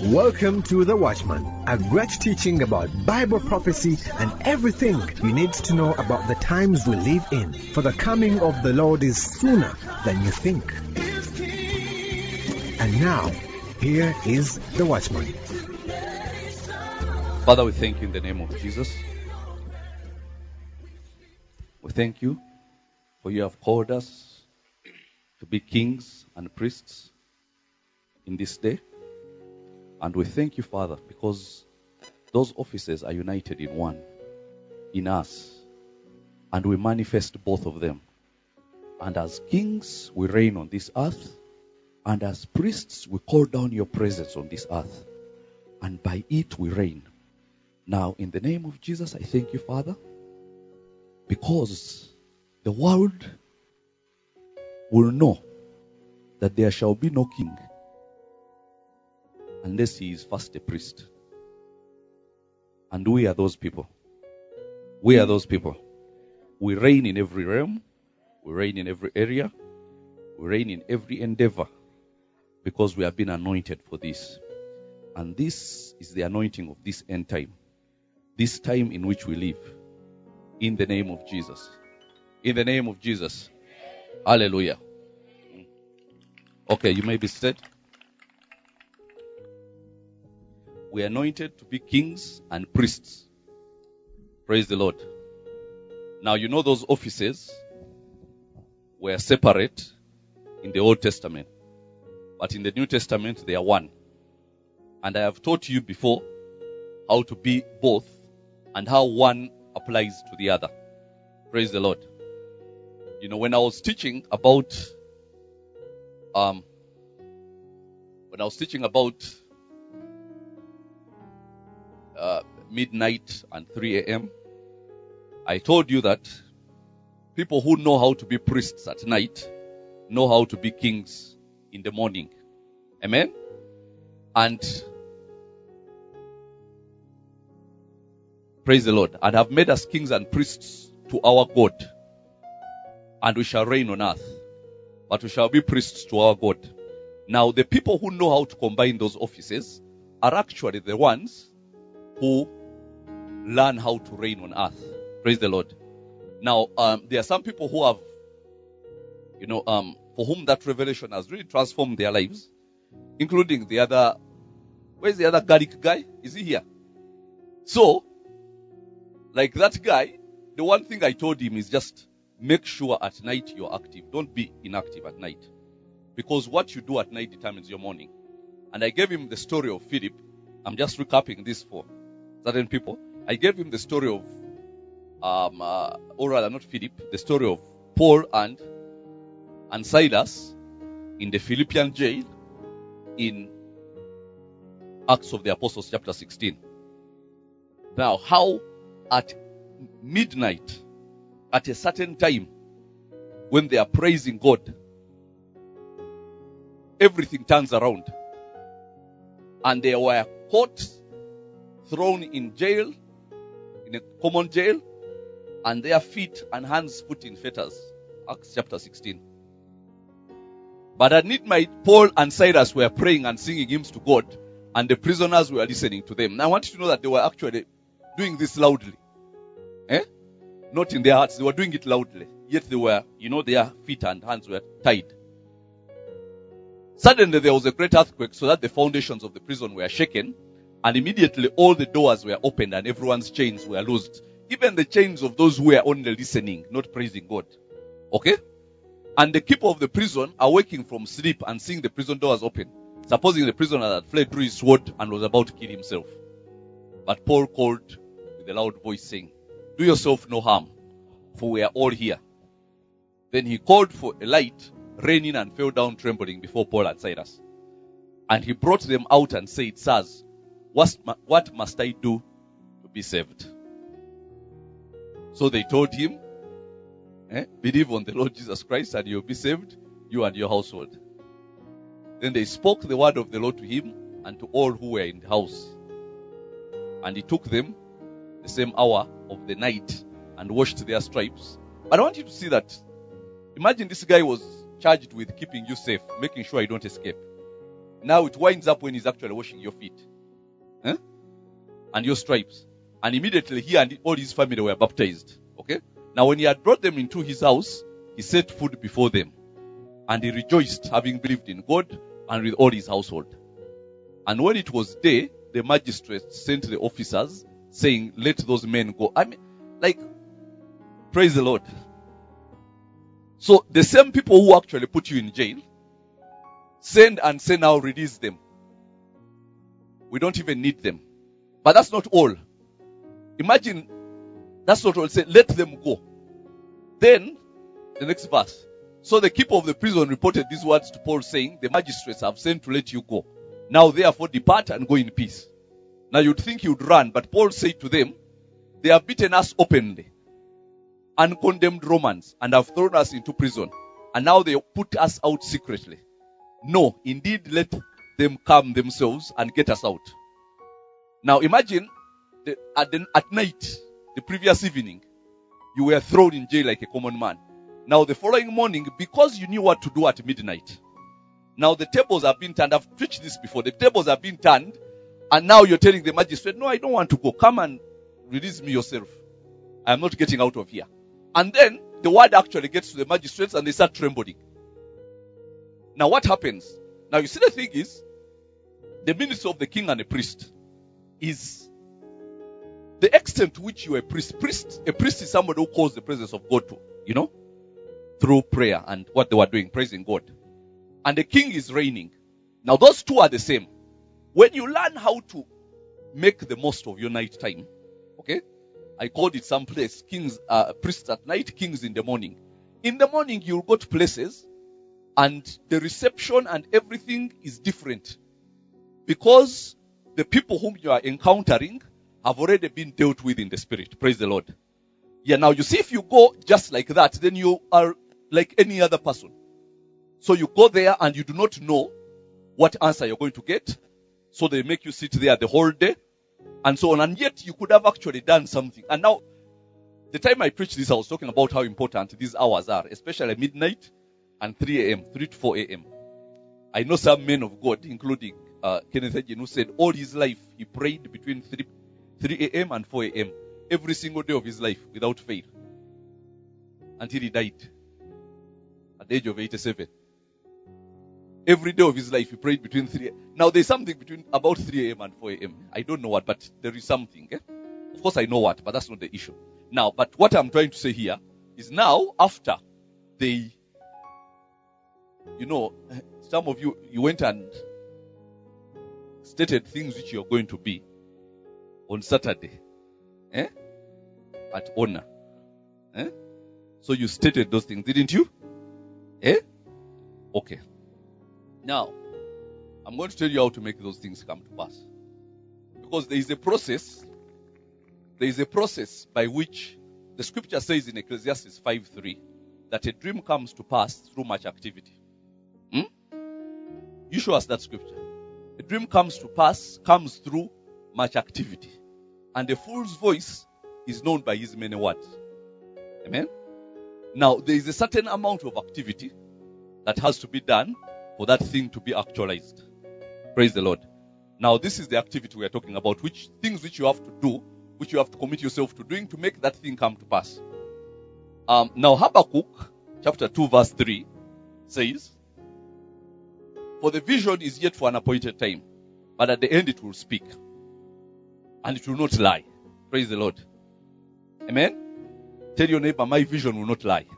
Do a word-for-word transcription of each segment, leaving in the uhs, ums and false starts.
Welcome to The Watchman, a great teaching about Bible prophecy and everything you need to know about the times we live in. For the coming of the Lord is sooner than you think. And now, here is The Watchman. Father, we thank you in the name of Jesus. We thank you for you have called us to be kings and priests in this day. And we thank you, Father, because those offices are united in one, in us. And we manifest both of them. And as kings, we reign on this earth. And as priests, we call down your presence on this earth. And by it, we reign. Now, in the name of Jesus, I thank you, Father, because the world will know that there shall be no king unless he is first a priest. And we are those people. We are those people. We reign in every realm. We reign in every area. We reign in every endeavor because we have been anointed for this. And this is the anointing of this end time. This time in which we live. In the name of Jesus. In the name of Jesus. Hallelujah. Okay, you may be seated. We are anointed to be kings and priests. Praise the Lord. Now, you know those offices were separate in the Old Testament. But in the New Testament, they are one. And I have taught you before how to be both and how one applies to the other. Praise the Lord. You know, when I was teaching about, um, when I was teaching about uh, midnight and three a.m., I told you that people who know how to be priests at night know how to be kings in the morning. Amen? And praise the Lord. And have made us kings and priests to our God. And we shall reign on earth. But we shall be priests to our God. Now, the people who know how to combine those offices are actually the ones who learn how to reign on earth. Praise the Lord. Now, um, there are some people who have, you know, um, for whom that revelation has really transformed their lives, including the other, where's the other garlic guy? Is he here? So, like that guy, the one thing I told him is just make sure at night you're active. Don't be inactive at night. Because what you do at night determines your morning. And I gave him the story of Philip. I'm just recapping this for certain people. I gave him the story of, um, uh, or rather not Philip, the story of Paul and, and Silas in the Philippian jail in Acts of the Apostles chapter sixteen. Now, how at midnight, at a certain time, when they are praising God, everything turns around. And they were caught, thrown in jail, in a common jail, and their feet and hands put in fetters. Acts chapter sixteen. But at midnight, Paul and Silas were praying and singing hymns to God, and the prisoners were listening to them. Now I want you to know that they were actually doing this loudly. Eh? Not in their hearts, they were doing it loudly. Yet they were, you know, their feet and hands were tied. Suddenly there was a great earthquake so that the foundations of the prison were shaken, and immediately all the doors were opened and everyone's chains were loosed. Even the chains of those who were only listening, not praising God. Okay? And the keeper of the prison, awaking from sleep and seeing the prison doors open, supposing the prisoner had fled, drew his sword and was about to kill himself. But Paul called with a loud voice saying, "Do yourself no harm, for we are all here." Then he called for a light, ran in and fell down trembling before Paul and Silas. And he brought them out and said, "Sirs, what, what must I do to be saved?" So they told him, eh, "Believe on the Lord Jesus Christ and you'll be saved, you and your household." Then they spoke the word of the Lord to him and to all who were in the house. And he took them the same hour of the night and washed their stripes. But I want you to see that, imagine this guy was charged with keeping you safe, making sure you don't escape. Now it winds up when he's actually washing your feet. Eh? And your stripes. And immediately he and all his family were baptized. Okay? Now when he had brought them into his house, he set food before them. And he rejoiced, having believed in God and with all his household. And when it was day, the magistrates sent the officers, saying, let those men go. I mean, like, praise the Lord. So the same people who actually put you in jail, send and say now release them. We don't even need them. But that's not all. Imagine, that's not all. Say, let them go. Then, the next verse. So the keeper of the prison reported these words to Paul, saying, the magistrates have sent to let you go. Now therefore depart and go in peace. Now you'd think he would run, but Paul said to them, they have beaten us openly and condemned Romans and have thrown us into prison. And now they put us out secretly. No, indeed let them come themselves and get us out. Now imagine the, at, the, at night, the previous evening, you were thrown in jail like a common man. Now the following morning, because you knew what to do at midnight, now the tables have been turned. I've preached this before. The tables have been turned. And now you're telling the magistrate, no, I don't want to go. Come and release me yourself. I'm not getting out of here. And then the word actually gets to the magistrates and they start trembling. Now what happens? Now you see, the thing is, the ministry of the king and the priest is the extent to which you are a priest. Priest, a priest is somebody who calls the presence of God to, you know, through prayer and what they were doing, praising God. And the king is reigning. Now those two are the same. When you learn how to make the most of your night time, okay? I called it someplace, kings, uh, priests at night, kings in the morning. In the morning, you'll go to places and the reception and everything is different. Because the people whom you are encountering have already been dealt with in the spirit. Praise the Lord. Yeah, now you see, if you go just like that, then you are like any other person. So you go there and you do not know what answer you're going to get. So they make you sit there the whole day and so on. And yet you could have actually done something. And now, the time I preached this, I was talking about how important these hours are, especially midnight and three a.m., three to four a.m. I know some men of God, including uh, Kenneth Hagin, who said all his life he prayed between three a.m. and four a.m. every single day of his life without fail until he died at the age of eighty-seven. Every day of his life, he prayed between three. Now, there's something between about three a.m. and four a.m. I don't know what, but there is something. Eh? Of course, I know what, but that's not the issue. Now, but what I'm trying to say here is now, after they, you know, some of you, you went and stated things which you're going to be on Saturday. Eh? At honor. Eh? So you stated those things, didn't you? Eh? Okay. Now, I'm going to tell you how to make those things come to pass. Because there is a process, there is a process by which the scripture says in Ecclesiastes five three that a dream comes to pass through much activity. Hmm? You show us that scripture. A dream comes to pass, comes through much activity. And the fool's voice is known by his many words. Amen? Now, there is a certain amount of activity that has to be done for that thing to be actualized. Praise the Lord. Now, this is the activity we are talking about, which things which you have to do, which you have to commit yourself to doing to make that thing come to pass. Um, now, Habakkuk, chapter two, verse three, says, for the vision is yet for an appointed time, but at the end it will speak, and it will not lie. Praise the Lord. Amen? Tell your neighbor, my vision will not lie.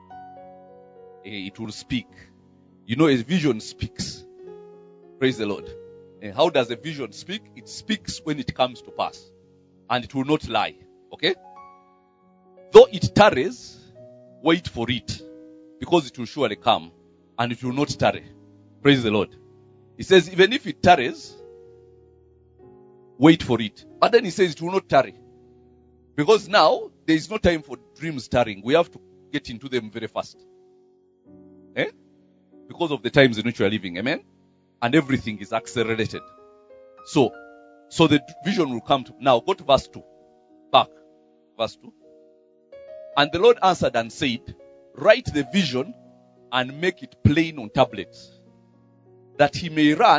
It will speak. You know, a vision speaks. Praise the Lord. And how does a vision speak? It speaks when it comes to pass. And it will not lie. Okay? Though it tarries, wait for it. Because it will surely come. And it will not tarry. Praise the Lord. He says, even if it tarries, wait for it. But then he says it will not tarry. Because now, there is no time for dreams tarrying. We have to get into them very fast. Eh? Because of the times in which we are living. Amen? And everything is accelerated. So, so the vision will come to... Now, go to verse two. Back. Verse two. And the Lord answered and said, write the vision and make it plain on tablets, that he may run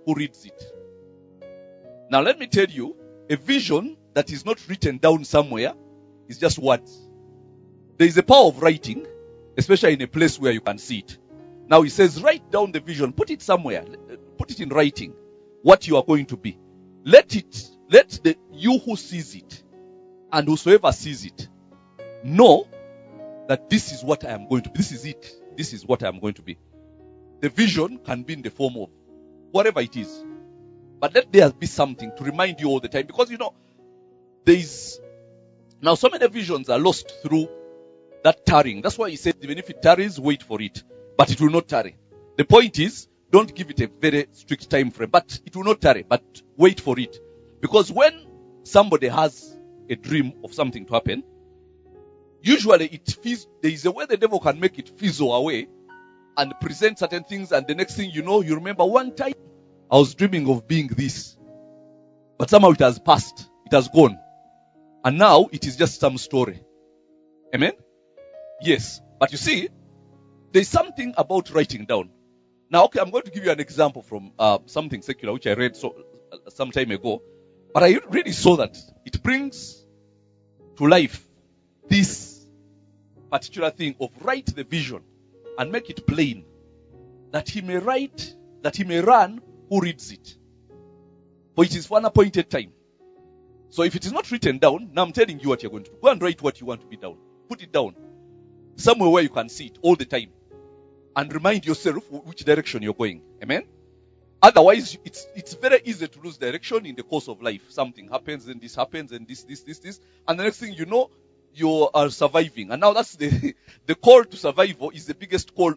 who reads it. Now let me tell you, a vision that is not written down somewhere is just words. There is a power of writing, especially in a place where you can see it. Now he says, write down the vision, put it somewhere, put it in writing, what you are going to be. Let it, let the you who sees it, and whosoever sees it, know that this is what I am going to be. This is it. This is what I am going to be. The vision can be in the form of whatever it is. But let there be something to remind you all the time. Because, you know, there is... Now, so many visions are lost through that tarrying. That's why he said, even if it tarries, wait for it. But it will not tarry. The point is, don't give it a very strict time frame. But it will not tarry. But wait for it. Because when somebody has a dream of something to happen, usually it fizz, there is a way the devil can make it fizzle away and present certain things, and the next thing you know, you remember one time I was dreaming of being this. But somehow it has passed. It has gone. And now it is just some story. Amen? Yes. But you see, there's something about writing down. Now, okay, I'm going to give you an example from uh, something secular which I read so, uh, some time ago. But I really saw that it brings to life this particular thing of write the vision and make it plain, that he may write, that he may run who reads it. For it is for an appointed time. So if it is not written down, now I'm telling you what you're going to do. Go and write what you want to be down. Put it down. Somewhere where you can see it all the time. And remind yourself which direction you're going. Amen? Otherwise, it's it's very easy to lose direction in the course of life. Something happens, and this happens, and this, this, this, this. And the next thing you know, you are surviving. And now that's the the call to survival is the biggest call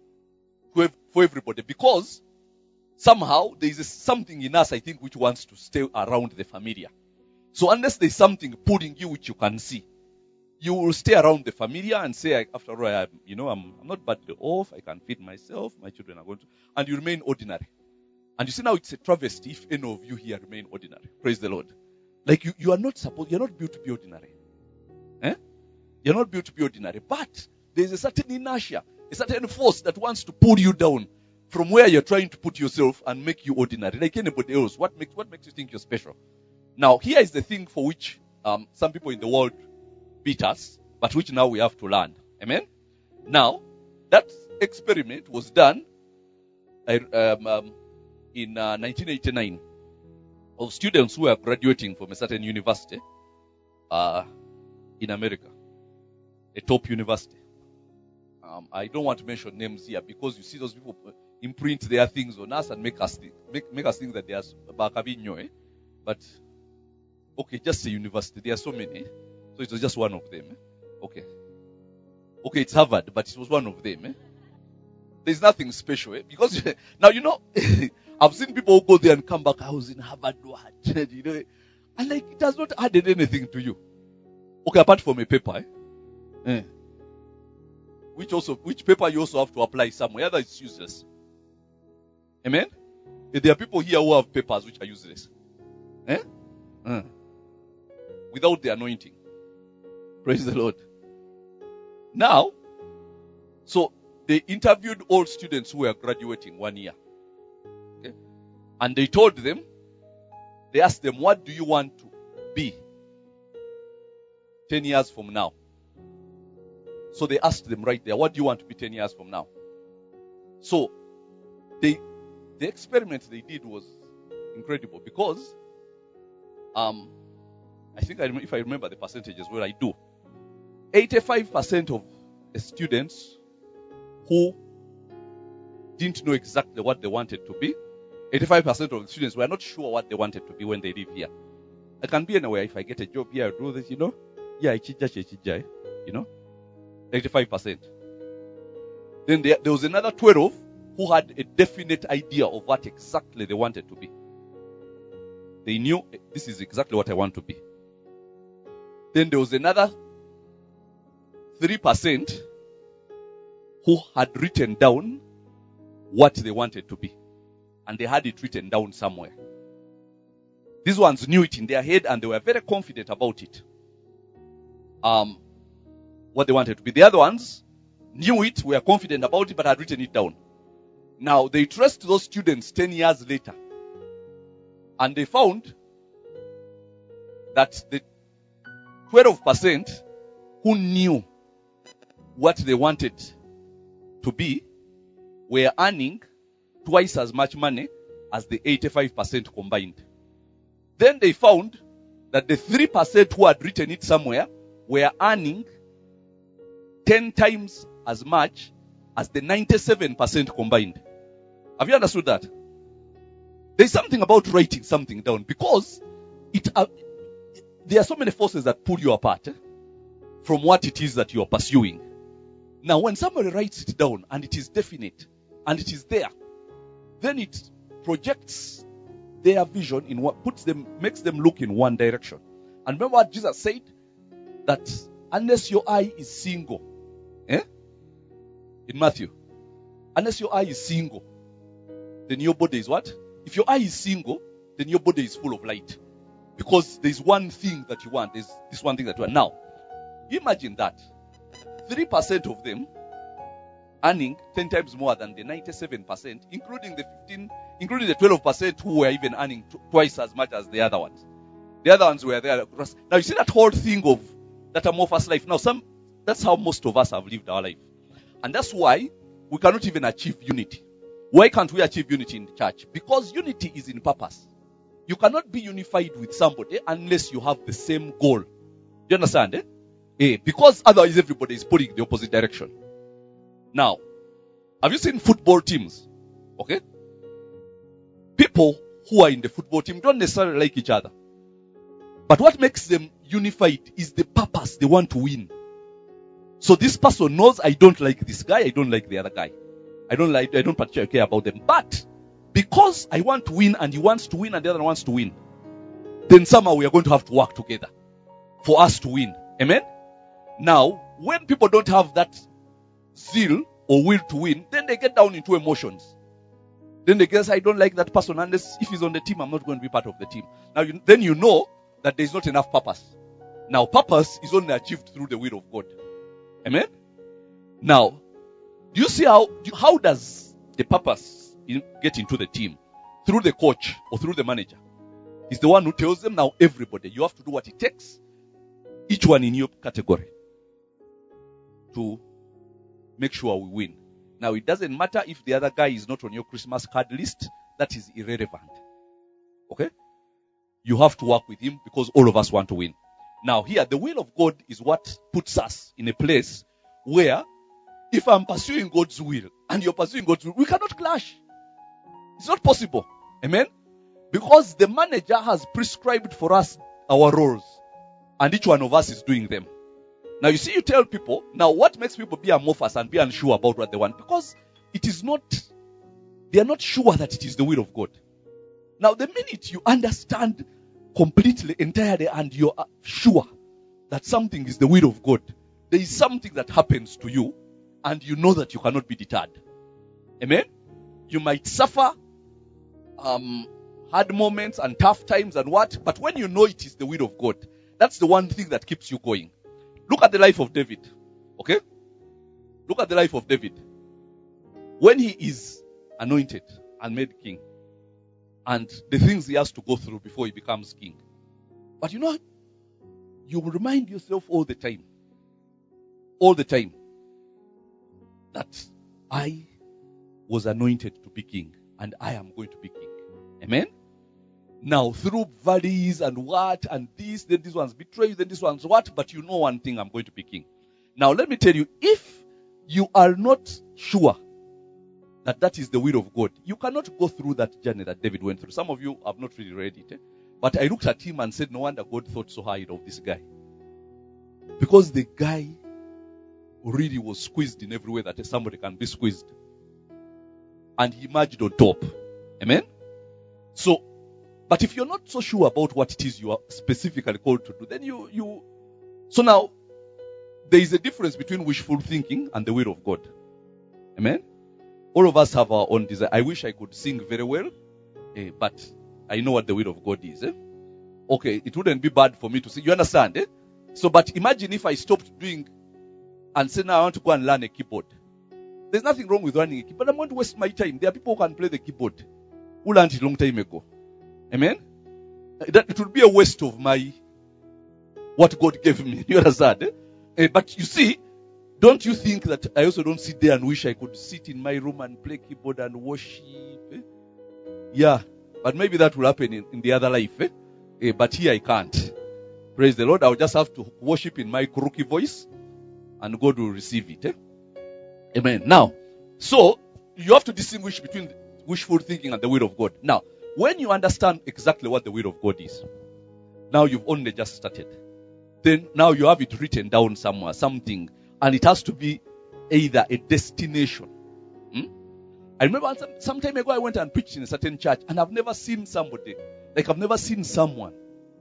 for everybody. Because somehow there is something in us, I think, which wants to stay around the familiar. So unless there's something pulling you which you can see, you will stay around the familiar and say, after all, I, you know, I'm, I'm not badly off. I can feed myself. My children are going to, and you remain ordinary. And you see now it's a travesty if any of you here remain ordinary. Praise the Lord. Like you, you are not supposed, you're not built to be ordinary. Eh? You're not built to be ordinary. But there's a certain inertia, a certain force that wants to pull you down from where you're trying to put yourself and make you ordinary, like anybody else. What makes, what makes you think you're special? Now, here is the thing for which um, some people in the world beat us, but which now we have to learn. Amen? Now, that experiment was done um, um, in uh, nineteen eighty-nine of students who were graduating from a certain university uh, in America, a top university. Um, I don't want to mention names here because you see those people imprint their things on us and make us think, make, make us think that they are Bakabinyo, eh? But okay, just a university. There are so many. So it was just one of them. Eh? Okay. Okay, it's Harvard, but it was one of them. Eh? There's nothing special. Eh? Because now, you know, I've seen people who go there and come back. I was in Harvard. What? You know, and like, it has not added anything to you. Okay, apart from a paper. Eh? Eh. Which also, which paper you also have to apply somewhere. Otherwise, it's useless. Amen? There are people here who have papers which are useless. Eh? Eh. Without the anointing. Praise the Lord. Now, so they interviewed all students who were graduating one year. Okay? And they told them, they asked them, what do you want to be ten years from now? So they asked them right there, what do you want to be ten years from now? So they, the experiment they did was incredible because um, I think I, if I remember the percentages, well, I do. eighty-five percent of the students who didn't know exactly what they wanted to be, eighty-five percent of the students were not sure what they wanted to be when they live here. I can be anywhere. If I get a job here, I do this, you know. Yeah, you know. eighty-five percent. Then there, there was another twelve who had a definite idea of what exactly they wanted to be. They knew, this is exactly what I want to be. Then there was another three percent who had written down what they wanted to be. And they had it written down somewhere. These ones knew it in their head and they were very confident about it. Um, what they wanted to be. The other ones knew it, were confident about it, but had written it down. Now, they traced those students ten years later And they found that the twelve percent who knew what they wanted to be were earning twice as much money as the eighty-five percent combined. Then they found that the three percent who had written it somewhere were earning ten times as much as the ninety-seven percent combined. Have you understood that? There's something about writing something down, because it uh, there are so many forces that pull you apart eh, from what it is that you are pursuing. Now, when somebody writes it down and it is definite and it is there, then it projects their vision in what puts them, makes them look in one direction. And remember what Jesus said? That unless your eye is single, eh? In Matthew, unless your eye is single, then your body is what? If your eye is single, then your body is full of light. Because there's one thing that you want. There's this one thing that you want. Now, imagine that. three percent of them earning ten times more than the ninety-seven percent, including the fifteen, including the twelve percent who were even earning t- twice as much as the other ones. The other ones were there. Now you see that whole thing of that amorphous life. Now some, that's how most of us have lived our life. And that's why we cannot even achieve unity. Why can't we achieve unity in the church? Because unity is in purpose. You cannot be unified with somebody unless you have the same goal. Do you understand? Eh? Eh, because otherwise everybody is pulling the opposite direction. Now, have you seen football teams? Okay? People who are in the football team don't necessarily like each other. But what makes them unified is the purpose. They want to win. So this person knows, I don't like this guy, I don't like the other guy. I don't like, I don't particularly care about them. But because I want to win and he wants to win and the other one wants to win, then somehow we are going to have to work together for us to win. Amen? Now, when people don't have that zeal or will to win, then they get down into emotions. Then they guess, I don't like that person unless if he's on the team, I'm not going to be part of the team. Now, you, then you know that there's not enough purpose. Now, purpose is only achieved through the will of God. Amen? Now, do you see how, how does the purpose get into the team? Through the coach or through the manager. He's the one who tells them, now everybody, you have to do what it takes, each one in your category, to make sure we win. Now, it doesn't matter if the other guy is not on your Christmas card list. That is irrelevant. Okay? You have to work with him because all of us want to win. Now, here, the will of God is what puts us in a place where if I'm pursuing God's will and you're pursuing God's will, we cannot clash. It's not possible. Amen? Because the manager has prescribed for us our roles and each one of us is doing them. Now, you see, you tell people, now what makes people be amorphous and be unsure about what they want? Because it is not, they are not sure that it is the will of God. Now, the minute you understand completely, entirely, and you're sure that something is the will of God, there is something that happens to you, and you know that you cannot be deterred. Amen? You might suffer um, hard moments and tough times and what, but when you know it is the will of God, that's the one thing that keeps you going. Look at the life of David. Okay? Look at the life of David. When he is anointed and made king, and the things he has to go through before he becomes king. But you know, you will remind yourself all the time, all the time, that I was anointed to be king, and I am going to be king. Amen? Now, through valleys and what, and this, then this one's betrayed, then this one's what, but you know one thing, I'm going to be king. Now, let me tell you, if you are not sure that that is the will of God, you cannot go through that journey that David went through. Some of you have not really read it. Eh? But I looked at him and said, no wonder God thought so highly of this guy. Because the guy really was squeezed in every way that somebody can be squeezed. And he emerged on top. Amen? So, but if you're not so sure about what it is you are specifically called to do, then you, you, so now, there is a difference between wishful thinking and the will of God. Amen? All of us have our own desire. I wish I could sing very well, eh, but I know what the will of God is. Eh? Okay, it wouldn't be bad for me to sing. You understand? Eh? So, but imagine if I stopped doing and say, now I want to go and learn a keyboard. There's nothing wrong with learning a keyboard. I'm going to waste my time. There are people who can play the keyboard who learned it a long time ago. Amen? That it would be a waste of my, what God gave me. You understand? Eh? Eh, but you see, don't you think that I also don't sit there and wish I could sit in my room and play keyboard and worship? Eh? Yeah, but maybe that will happen in, in the other life. Eh? Eh, but here I can't. Praise the Lord. I'll just have to worship in my croaky voice and God will receive it. Eh? Amen. Now, so you have to distinguish between wishful thinking and the will of God. Now, when you understand exactly what the will of God is, now you've only just started. Then now you have it written down somewhere, something, and it has to be either a destination. Hmm? I remember some, some time ago I went and preached in a certain church, and I've never seen somebody, like I've never seen someone.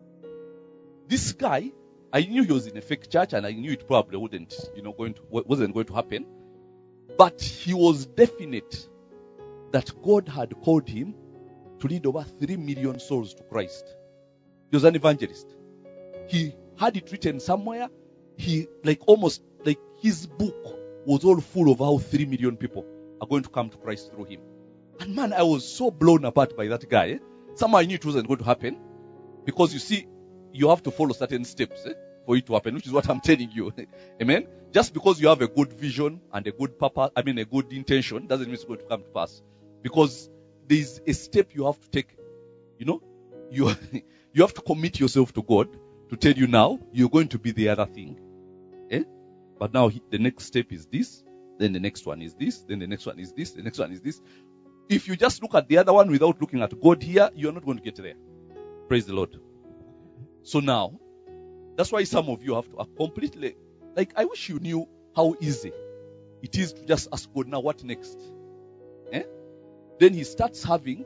This guy, I knew he was in a fake church, and I knew it probably wouldn't, you know, going to wasn't going to happen. But he was definite that God had called him to lead over three million souls to Christ. He was an evangelist. He had it written somewhere. He, like almost, like his book was all full of how three million people are going to come to Christ through him. And man, I was so blown apart by that guy. Eh? Somehow I knew it wasn't going to happen. Because you see, you have to follow certain steps eh, for it to happen, which is what I'm telling you. Amen? Just because you have a good vision and a good purpose, I mean a good intention, doesn't mean it's going to come to pass. Because there's a step you have to take. You know, you you have to commit yourself to God to tell you now you're going to be the other thing. Eh? But now he, the next step is this, then the next one is this, then the next one is this, the next one is this. If you just look at the other one without looking at God here, you're not going to get there. Praise the Lord. So now, that's why some of you have to completely, like I wish you knew how easy it is to just ask God, now what next? Eh? Then he starts having,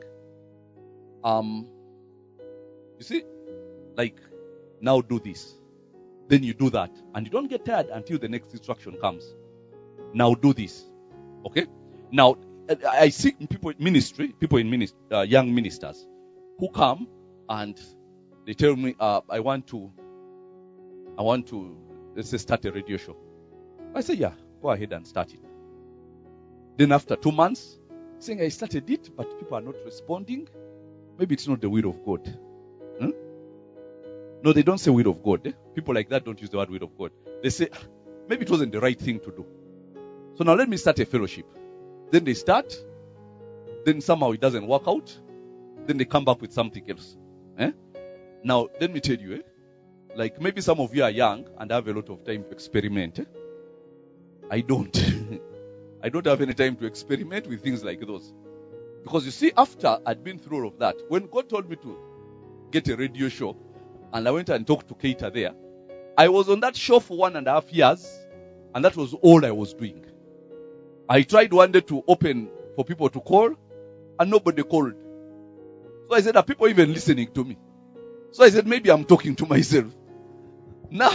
um, you see, like, now do this. Then you do that. And you don't get tired until the next instruction comes. Now do this. Okay? Now, I see people in ministry, people in ministry, uh, young ministers, who come and they tell me, uh, I want to, I want to, let's say, start a radio show. I say, yeah, go ahead and start it. Then after two months, saying I started it, but people are not responding. Maybe it's not the will of God. Hmm? No, they don't say will of God. Eh? People like that don't use the word will of God. They say, maybe it wasn't the right thing to do. So now let me start a fellowship. Then they start. Then somehow it doesn't work out. Then they come back with something else. Eh? Now, let me tell you, eh? Like maybe some of you are young and have a lot of time to experiment. Eh? I don't. I don't have any time to experiment with things like those. Because you see, after I'd been through all of that, when God told me to get a radio show, and I went and talked to Keita there, I was on that show for one and a half years, and that was all I was doing. I tried one day to open for people to call, and nobody called. So I said, are people even listening to me? So I said, maybe I'm talking to myself. Now,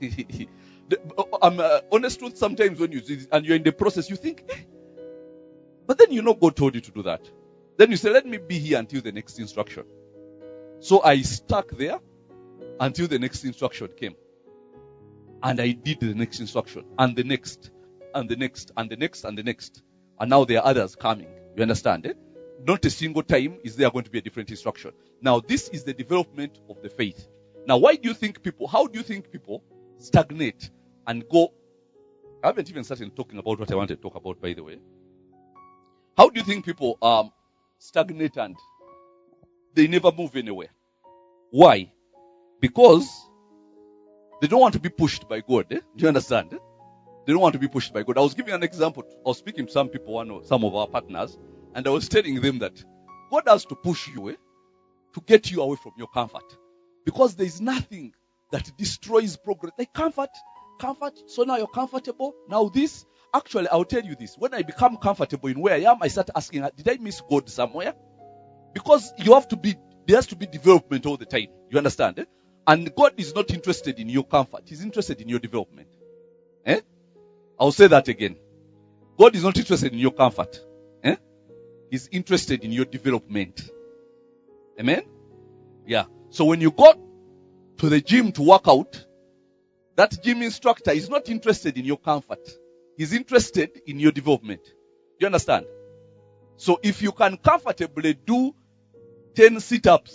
I'm uh, honest truth, sometimes when you do this, and you're in the process, you think, eh. But then you know God told you to do that. Then you say, let me be here until the next instruction. So I stuck there until the next instruction came. And I did the next instruction, and the next, and the next, and the next, and the next. And now there are others coming. You understand, eh? Not a single time is there going to be a different instruction. Now, this is the development of the faith. Now, why do you think people, how do you think people stagnate and go? I haven't even started talking about what I wanted to talk about, by the way. How do you think people um, stagnate and they never move anywhere? Why? Because they don't want to be pushed by God. Eh? Do you understand? Eh? They don't want to be pushed by God. I was giving an example. I was speaking to some people, one or some of our partners, and I was telling them that God has to push you eh, to get you away from your comfort. Because there is nothing that destroys progress. Like comfort, comfort, so now you're comfortable. Now this, actually, I'll tell you this. When I become comfortable in where I am, I start asking, did I miss God somewhere? Because you have to be, there has to be development all the time. You understand? Eh? And God is not interested in your comfort. He's interested in your development. Eh? I'll say that again. God is not interested in your comfort. Eh? He's interested in your development. Amen? Yeah. So when you go to the gym to work out, that gym instructor is not interested in your comfort. He's interested in your development. Do you understand? So if you can comfortably do ten sit-ups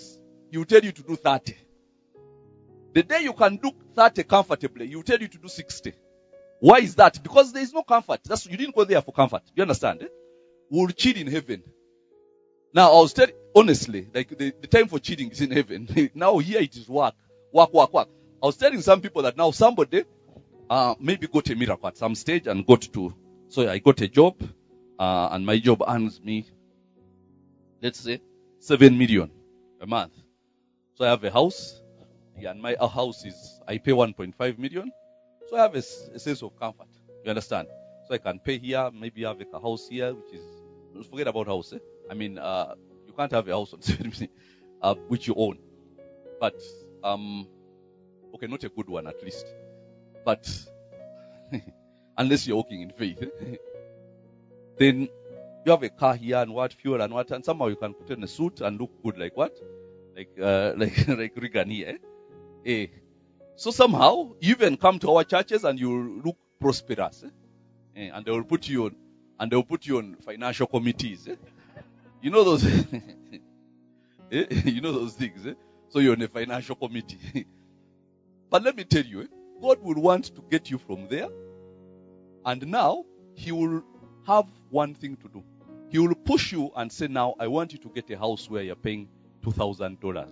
he will tell you to do thirty. The day you can do thirty comfortably, he will tell you to do sixty. Why is that? Because there is no comfort. That's you didn't go there for comfort. You understand? Eh? We'll cheat in heaven. Now, I was telling, honestly, like the, the time for cheating is in heaven. Now here it is work. Work, work, work. I was telling some people that now somebody uh, maybe got a miracle at some stage and got to, so I got a job, uh, and my job earns me, let's say, seven million a month. So I have a house, yeah, and my house is, I pay one point five million. So I have a, a sense of comfort. You understand? So I can pay here, maybe have a house here, which is, forget about house, eh? I mean, uh, you can't have a house on seven million, uh, which you own. But, um, okay, not a good one at least. But, unless you're walking in faith, eh? Then you have a car here and what, fuel and what, and somehow you can put in a suit and look good like what? Like, uh, like, like Reagan here, eh? eh? So somehow, you even come to our churches and you look prosperous, eh? Eh, and they will put you on, and they will put you on financial committees, eh? You know those, eh? You know those things, eh? So you're on a financial committee. But let me tell you, eh? God will want to get you from there, and now He will have one thing to do. He will push you and say, now I want you to get a house where you're paying two thousand dollars.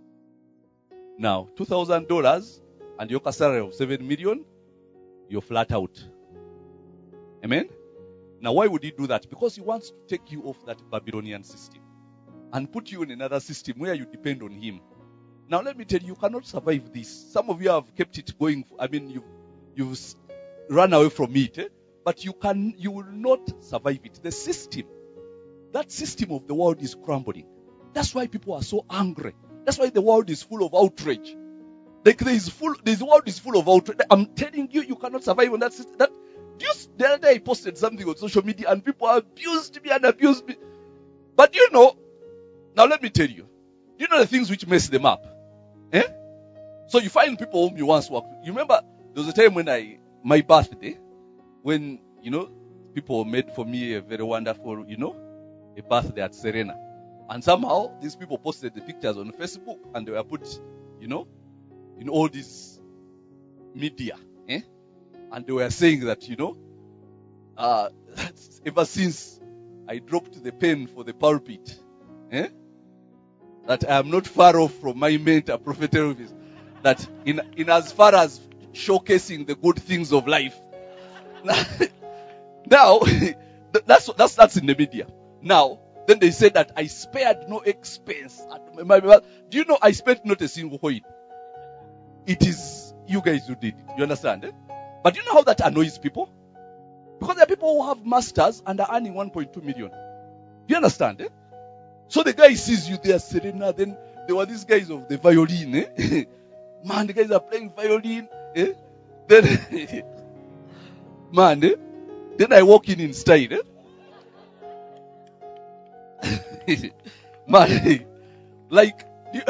Now, two thousand dollars and your salary of seven million, you're flat out. Amen? Now, why would He do that? Because He wants to take you off that Babylonian system and put you in another system where you depend on Him. Now, let me tell you, you cannot survive this. Some of you have kept it going. I mean, you've, you've run away from it. Eh? But you can, you will not survive it. The system, that system of the world is crumbling. That's why people are so angry. That's why the world is full of outrage. Like there is full, the world is full of outrage. I'm telling you, you cannot survive on that system. That, just the other day I posted something on social media and people abused me and abused me. But you know, now let me tell you, you know the things which mess them up. Eh? So you find people whom you once worked with. You remember there was a time when I, my birthday, when, you know, people made for me a very wonderful, you know, a birthday at Serena. And somehow these people posted the pictures on Facebook and they were put, you know, in all this media. Eh? And they were saying that, you know, uh, ever since I dropped the pen for the pulpit, eh, that I am not far off from my mentor, Prophet Elvis, that in, in as far as showcasing the good things of life. Now, that's, that's, that's in the media. Now, then they said that I spared no expense. Do you know I spent not a single coin? It is you guys who did it. You understand? Eh? But do you know how that annoys people? Because there are people who have masters and are earning one point two million. Do you understand? Eh? So the guy sees you there, Serena. Then there were these guys of the violin. Eh? Man, the guys are playing violin. Eh? Then, man, eh? Then I walk in in style. Eh? Man, like,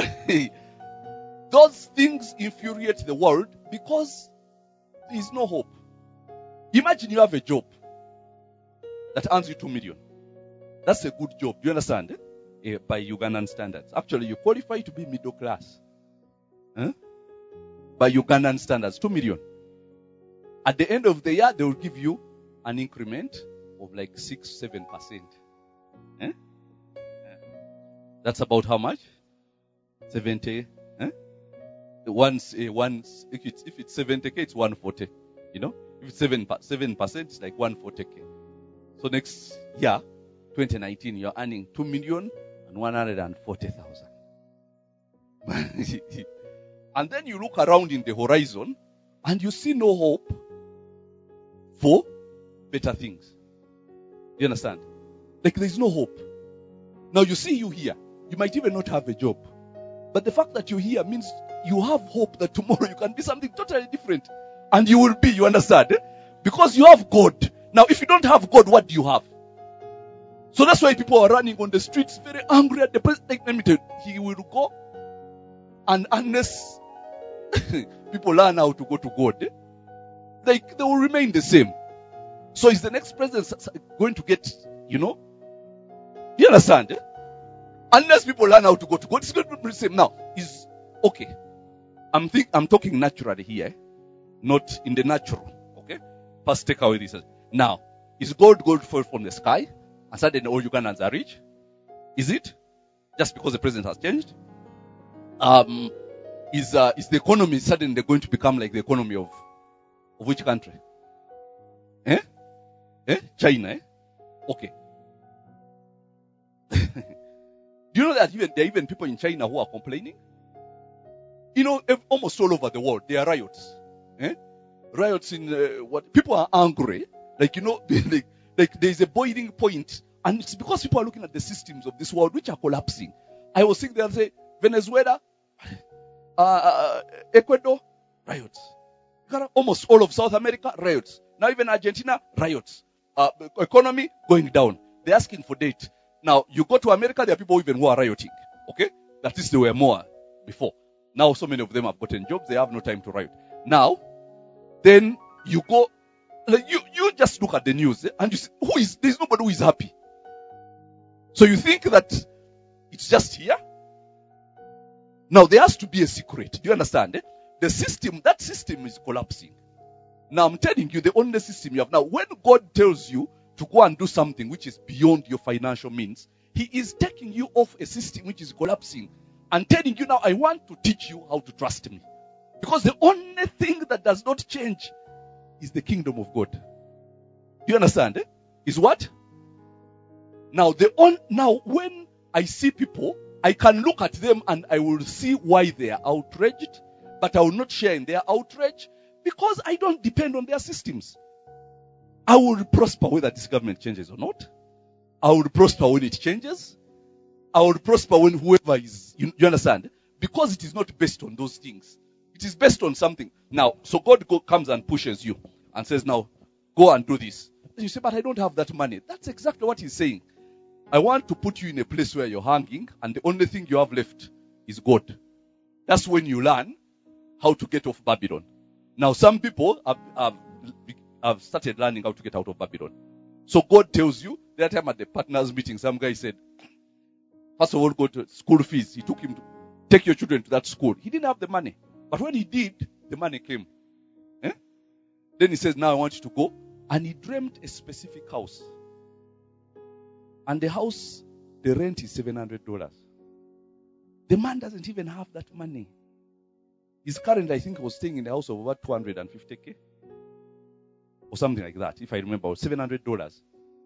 those things infuriate the world because there is no hope. Imagine you have a job that earns you two million. That's a good job. Do you understand? Eh? Eh, by Ugandan standards. Actually, you qualify to be middle class. Huh? By Ugandan standards, two million. At the end of the year, they will give you an increment of like six, seven percent. Eh? That's about how much? seventy. Eh? Once, uh, once, if it's, if it's seventy K, it's one forty. You know? If it's seven, seven percent, it's like one forty K. So next year, twenty nineteen, you're earning two million one hundred forty thousand. And then you look around in the horizon and you see no hope for better things. You understand? Like there's no hope. Now you see you here. You might even not have a job. But the fact that you're here means you have hope that tomorrow you can be something totally different. And you will be, you understand? Eh? Because you have God. Now if you don't have God, what do you have? So that's why people are running on the streets very angry at the president. Like, let me tell you, he will go. And unless people learn how to go to God, eh? Like they will remain the same. So is the next president going to get, you know? You understand? Eh? Unless people learn how to go to God, it's going to be the same. Now, is okay. I'm think I'm talking naturally here, not in the natural. Okay? First, take away this. Now, is gold gold fall from the sky and suddenly all Ugandans are rich? Is it? Just because the president has changed? Um, is uh, is the economy suddenly going to become like the economy of of which country? Eh? Eh? China, eh? Okay. Do you know that even there are even people in China who are complaining? You know, almost all over the world, there are riots. Eh? Riots in uh, what? People are angry. Like, you know, like, like there's a boiling point. And it's because people are looking at the systems of this world which are collapsing. I was thinking, they'll say, Venezuela, uh, Ecuador, riots. Almost all of South America, riots. Now even Argentina, riots. Uh, economy going down. They're asking for date. Now, you go to America, there are people even who are rioting. Okay? That is, there were more before. Now, so many of them have gotten jobs, they have no time to riot. Now, then you go, like you, you just look at the news eh, and you see, who is, there's nobody who is happy. So you think that it's just here? Now, there has to be a secret. Do you understand? Eh? The system, that system is collapsing. Now, I'm telling you, the only system you have now, when God tells you to go and do something which is beyond your financial means, He is taking you off a system which is collapsing and telling you, now, I want to teach you how to trust me. Because the only thing that does not change is the kingdom of God. Do you understand? Eh? Is what? Now, the on, now, when I see people, I can look at them and I will see why they are outraged, but I will not share in their outrage because I don't depend on their systems. I will prosper whether this government changes or not. I will prosper when it changes. I will prosper when whoever is, you, you understand? Because it is not based on those things. It is based on something. Now, so God go, comes and pushes you and says, now, go and do this. And you say, but I don't have that money. That's exactly what He's saying. I want to put you in a place where you're hanging and the only thing you have left is God. That's when you learn how to get off Babylon. Now, some people have, have, have started learning how to get out of Babylon. So God tells you, that time at the partners meeting, some guy said, first of all, go to school fees. He took him to take your children to that school. He didn't have the money. But when he did, the money came. Eh? Then he says, now I want you to go. And he dreamt a specific house. And the house, the rent is seven hundred dollars. The man doesn't even have that money. His current, I think, was staying in the house of about two hundred fifty K. Or something like that, if I remember, seven hundred dollars.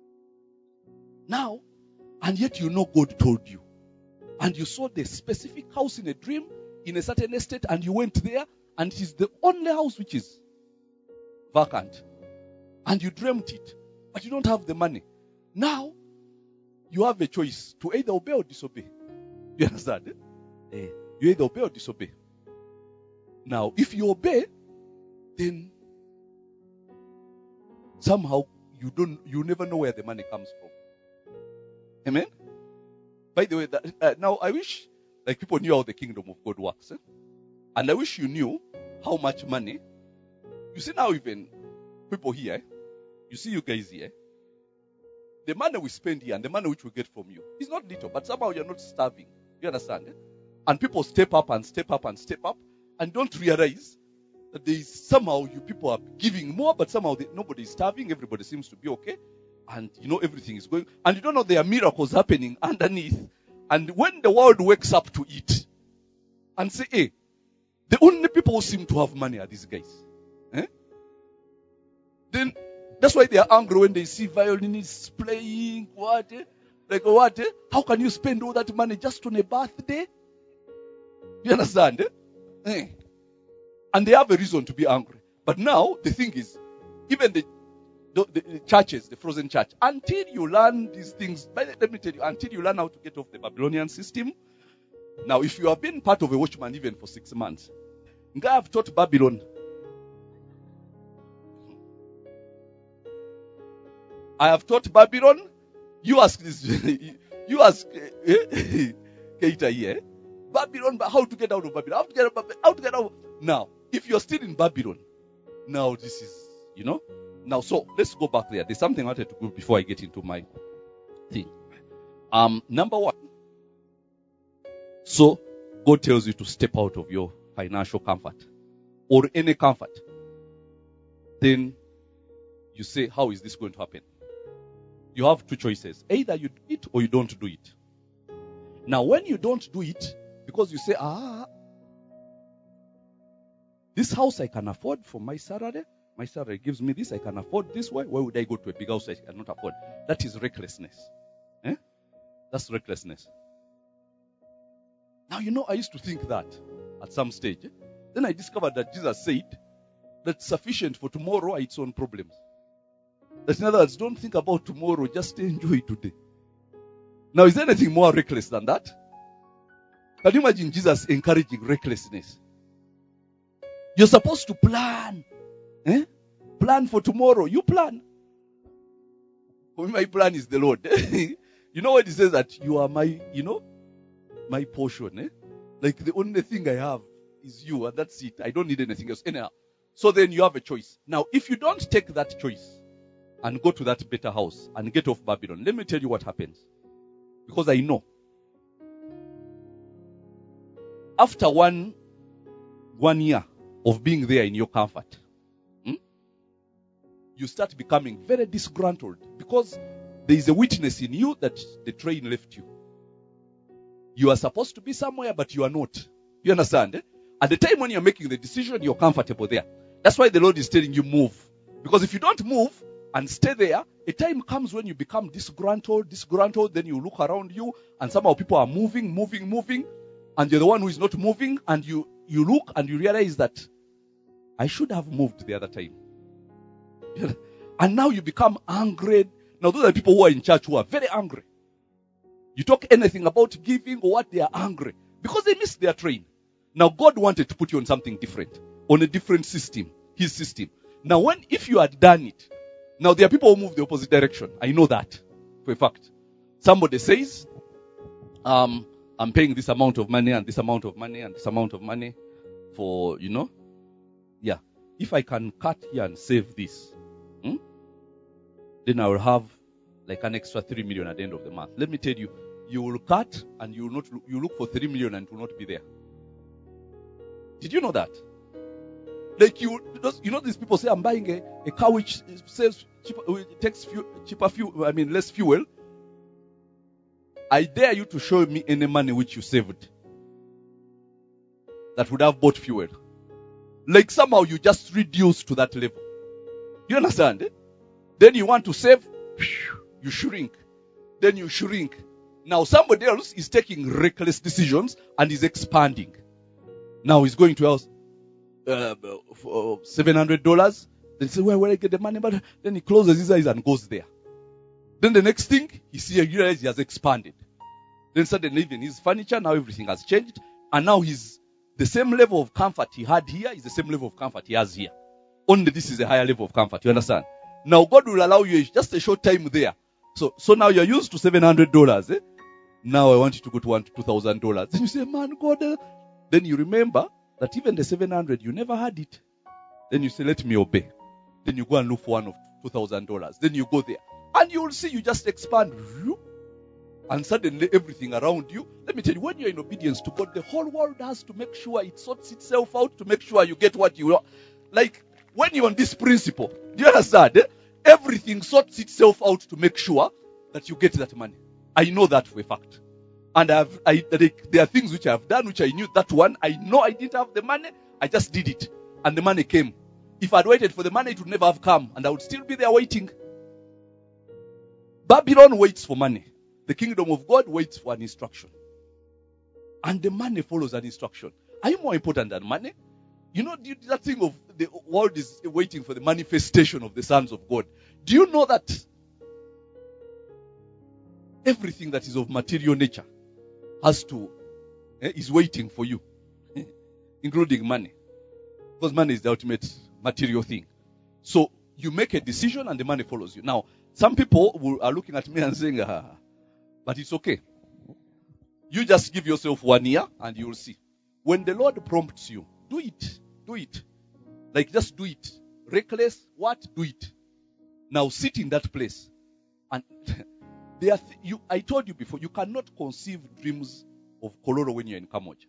Now, and yet you know God told you. And you saw the specific house in a dream, in a certain estate, and you went there, and it is the only house which is vacant. And you dreamt it, but you don't have the money. Now, you have a choice to either obey or disobey. You understand? Eh? Eh, you either obey or disobey. Now, if you obey, then somehow you don't, you never know where the money comes from. Amen? By the way, that, uh, now I wish like people knew how the kingdom of God works. Eh? And I wish you knew how much money. You see now even people here, you see you guys here, the money we spend here and the money which we get from you is not little, but somehow you're not starving. You understand? Eh? And people step up and step up and step up and don't realize that there is somehow you people are giving more, but somehow they, nobody is starving. Everybody seems to be okay. And you know everything is going. And you don't know there are miracles happening underneath. And when the world wakes up to it and say, hey, the only people who seem to have money are these guys. Eh? Then that's why they are angry when they see violinists playing. What? Eh? Like what? Eh? How can you spend all that money just on a birthday? You understand? Eh? Eh. And they have a reason to be angry. But now the thing is, even the, the, the churches, the frozen church, until you learn these things, let me tell you, until you learn how to get off the Babylonian system. Now, if you have been part of a watchman even for six months, I have taught Babylon. I have taught Babylon. You ask this. You ask Keita here. Babylon, but how to get out of Babylon? How to get out of Babylon? How to get out? Now, if you're still in Babylon, now this is, you know. Now, so let's go back there. There's something I wanted to do before I get into my thing. Um, number one, So, God tells you to step out of your financial comfort or any comfort. Then you say, how is this going to happen? You have two choices. Either you do it or you don't do it. Now, when you don't do it, because you say, ah, this house I can afford for my salary. My salary gives me this. I can afford this. Why, why would I go to a big house I cannot afford? That is recklessness. Eh? That's recklessness. Now, you know, I used to think that at some stage. Eh? Then I discovered that Jesus said that sufficient for tomorrow are its own problems. That in other words, don't think about tomorrow, just enjoy today. Now, is there anything more reckless than that? Can you imagine Jesus encouraging recklessness? You're supposed to plan. Eh? Plan for tomorrow. You plan. For me, my plan is the Lord. You know what he says? That you are my, you know, my portion. Eh? Like the only thing I have is you, and that's it. I don't need anything else. Anyhow. So then you have a choice. Now, if you don't take that choice and go to that better house and get off Babylon, let me tell you what happens. Because I know. After one, one year of being there in your comfort, hmm, you start becoming very disgruntled because there is a witness in you that the train left you. You are supposed to be somewhere, but you are not. You understand? Eh? At the time when you're making the decision, you're comfortable there. That's why the Lord is telling you move. Because if you don't move and stay there, a time comes when you become disgruntled, disgruntled, then you look around you and somehow people are moving, moving, moving, and you're the one who is not moving, and you, you look and you realize that I should have moved the other time. And now you become angry. Now those are people who are in church who are very angry. You talk anything about giving or what, they are angry because they missed their train. Now God wanted to put you on something different, on a different system, his system. Now when, if you had done it, now there are people who move the opposite direction. I know that for a fact. Somebody says, um, I'm paying this amount of money and this amount of money and this amount of money for, you know, yeah. If I can cut here and save this, hmm, then I will have like an extra three million at the end of the month. Let me tell you, you will cut and you will not, you look for three million and it will not be there. Did you know that? Like you, you know, these people say, I'm buying a, a car which says cheaper, it takes few, cheaper fuel, I mean less fuel. I dare you to show me any money which you saved that would have bought fuel. Like somehow you just reduce to that level. You understand? Eh? Then you want to save, you shrink. Then you shrink. Now somebody else is taking reckless decisions and is expanding. Now he's going to house uh, for seven hundred dollars. Then say, where will I get the money? But then he closes his eyes and goes there. Then the next thing, he sees, he realizes he has expanded. Then suddenly even his furniture, now everything has changed. And now he's, the same level of comfort he had here is the same level of comfort he has here. Only this is a higher level of comfort. You understand? Now God will allow you just a short time there. So, so now you're used to seven hundred dollars. Eh? Now I want you to go to one to two thousand dollars. Then you say, man, God. Uh, then you remember that even the seven hundred, you never had it. Then you say, let me obey. Then you go and look for one of two thousand dollars. Then you go there. And you will see you just expand. And suddenly everything around you. Let me tell you, when you're in obedience to God, the whole world has to make sure it sorts itself out to make sure you get what you want. Like, when you're on this principle, do you understand? Eh? Everything sorts itself out to make sure that you get that money. I know that for a fact. And I've, I, there are things which I have done, which I knew that one. I know I didn't have the money. I just did it. And the money came. If I'd waited for the money, it would never have come. And I would still be there waiting. Babylon waits for money. The kingdom of God waits for an instruction. And the money follows an instruction. Are you more important than money? You know, that thing of the world is waiting for the manifestation of the sons of God. Do you know that everything that is of material nature has to, eh, is waiting for you, including money? Because money is the ultimate material thing. So you make a decision and the money follows you. Now, some people will, are looking at me and saying, ah, but it's okay. You just give yourself one year and you will see. When the Lord prompts you, do it. Do it. Like just do it. Reckless, what? Do it. Now sit in that place. And there th- you, I told you before, you cannot conceive dreams of Kololo when you're in Kamoja.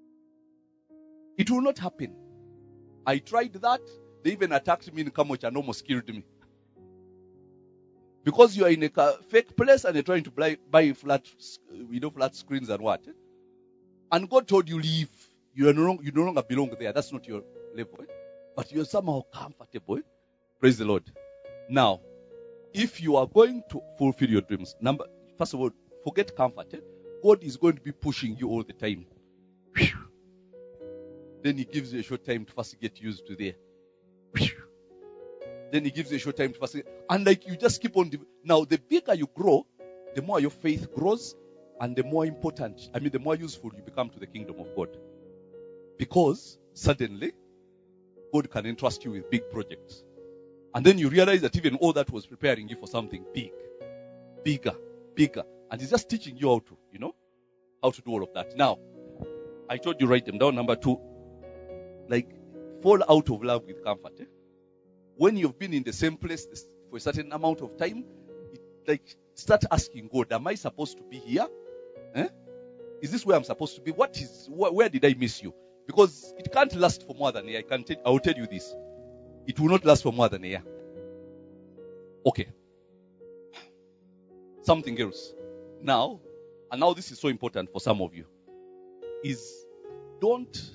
It will not happen. I tried that. They even attacked me in Kamoja and almost killed me. Because you are in a fake place and you're trying to buy, buy flat, you know, flat screens and what. And God told you leave. You, are no longer, you no longer belong there. That's not your level. Eh? But you're somehow comfortable. Eh? Praise the Lord. Now, if you are going to fulfill your dreams, number first of all, forget comfort. Eh? God is going to be pushing you all the time. Whew. Then he gives you a short time to first get used to there. Whew. Then he gives you a short time to first. And like you just keep on. Now, the bigger you grow, the more your faith grows, and the more important, I mean, the more useful you become to the kingdom of God. Because suddenly, God can entrust you with big projects. And then you realize that even all that was preparing you for something big, bigger, bigger. And he's just teaching you how to, you know, how to do all of that. Now, I told you write them down. Number two, like fall out of love with comfort. Eh? When you've been in the same place for a certain amount of time, it, like start asking God, am I supposed to be here? Eh? Is this where I'm supposed to be? What is, wh- where did I miss you? Because it can't last for more than a year. I can tell, I will tell you this. It will not last for more than a year. Okay. Something else. Now, and now this is so important for some of you, is don't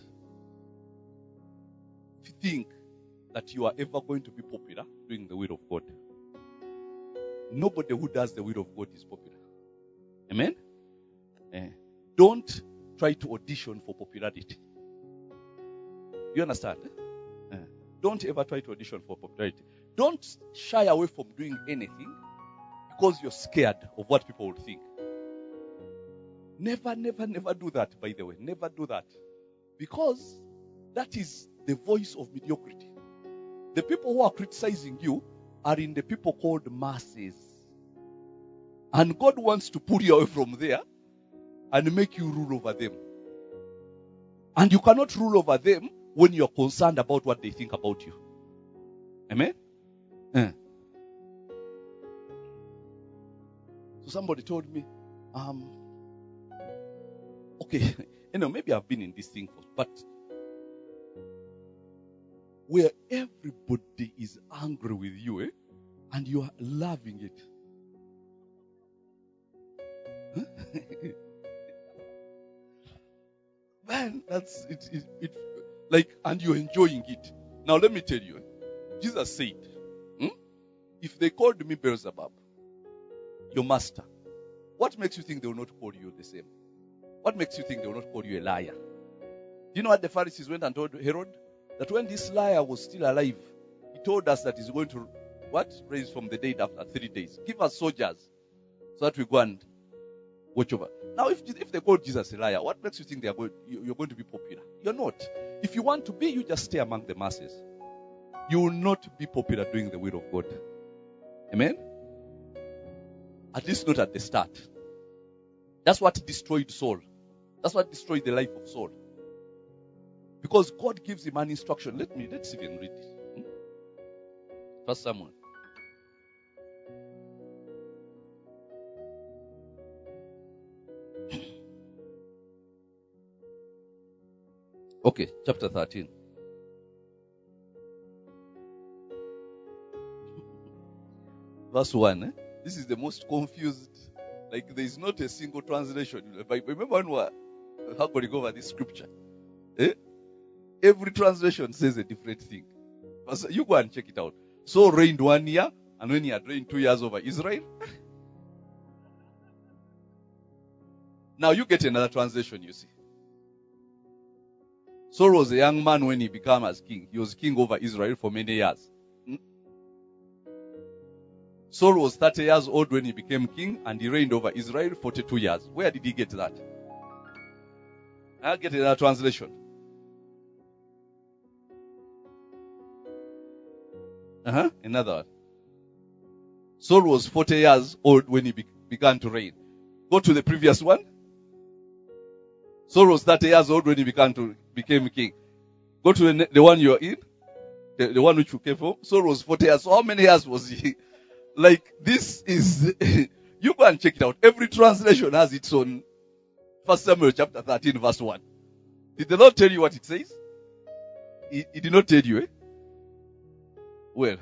think that you are ever going to be popular doing the will of God. Nobody who does the will of God is popular. Amen? Eh. Don't try to audition for popularity. You understand? Eh? Don't ever try to audition for popularity. Don't shy away from doing anything because you're scared of what people will think. Never, never, never do that, by the way. Never do that. Because that is the voice of mediocrity. The people who are criticizing you are in the people called masses. And God wants to pull you away from there and make you rule over them. And you cannot rule over them when you're concerned about what they think about you. Amen? Uh. So somebody told me, um, okay, you know, maybe I've been in this thing, but where everybody is angry with you, eh, and you are loving it. Huh? Man, that's it, it, it. Like, and you're enjoying it. Now, let me tell you, Jesus said, hmm, if they called me Beelzebub, your master, what makes you think they will not call you the same? What makes you think they will not call you a liar? Do you know what the Pharisees went and told Herod? That when this liar was still alive, he told us that he's going to, what? Raise from the dead after three days. Give us soldiers so that we go and watch over. Now, if, if they call Jesus a liar, what makes you think they are going, you're going to be popular? You're not. If you want to be, you just stay among the masses. You will not be popular doing the will of God. Amen? At least not at the start. That's what destroyed Saul. That's what destroyed the life of Saul. Because God gives him an instruction. Let me, let's even read this. Hmm? First Samuel. Okay, chapter thirteen. Verse one. Eh? This is the most confused. Like, there is not a single translation. Remember when we were going over this scripture? Eh? Every translation says a different thing. So you go and check it out. Saul reigned one year, and when he had reigned two years over Israel. Now you get another translation, you see. Saul was a young man when he became as king. He was king over Israel for many years. Hmm? Saul was thirty years old when he became king, and he reigned over Israel forty-two years. Where did he get that? I'll get another translation. Uh-huh. Another one. Saul was forty years old when he be- began to reign. Go to the previous one. Saul was thirty years old when he began to became king. Go to the, the one you're in. The, the one which you came from. Saul was forty years. So how many years was he? Like, this is, you go and check it out. Every translation has its own First Samuel chapter thirteen verse one. Did the Lord tell you what it says? He, he did not tell you, eh? Well,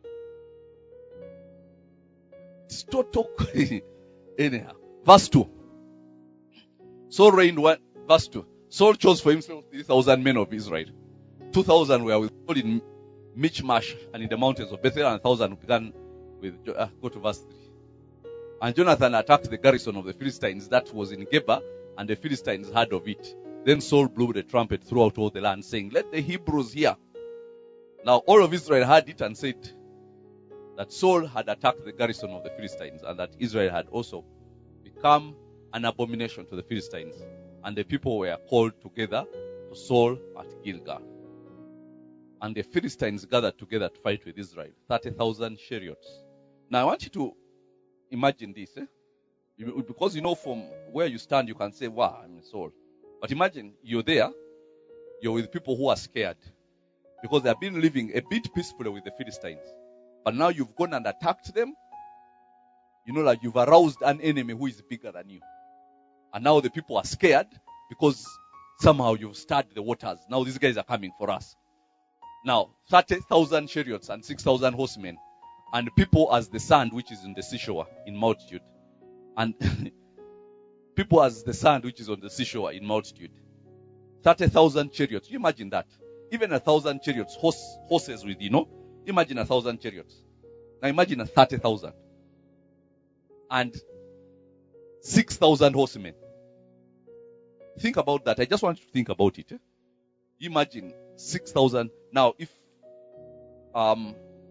it's total. Anyhow, verse two. Saul reigned one. Verse two. Saul chose for himself three thousand men of Israel. Two thousand were with Saul in Michmash and in the mountains of Bethel, and a thousand began with. Uh, go to verse three. And Jonathan attacked the garrison of the Philistines that was in Geba, and the Philistines heard of it. Then Saul blew the trumpet throughout all the land, saying, "Let the Hebrews hear." Now all of Israel heard it and said that Saul had attacked the garrison of the Philistines, and that Israel had also become an abomination to the Philistines. And the people were called together to Saul at Gilgal. And the Philistines gathered together to fight with Israel, thirty thousand chariots. Now I want you to imagine this, eh? You, because you know from where you stand, you can say, "Wow, I'm Saul." But imagine you're there, you're with people who are scared because they have been living a bit peacefully with the Philistines. But now you've gone and attacked them. You know, like you've aroused an enemy who is bigger than you. And now the people are scared because somehow you've stirred the waters. Now these guys are coming for us. Now, thirty thousand chariots and six thousand horsemen, and people as the sand which is in the seashore in multitude. And people as the sand which is on the seashore in multitude. thirty thousand chariots. You imagine that. Even a thousand chariots, horse, horses with, you know. Imagine a thousand chariots. Now imagine a thirty thousand. And six thousand horsemen. Think about that. I just want you to think about it. Eh? Imagine six thousand. Now, if um,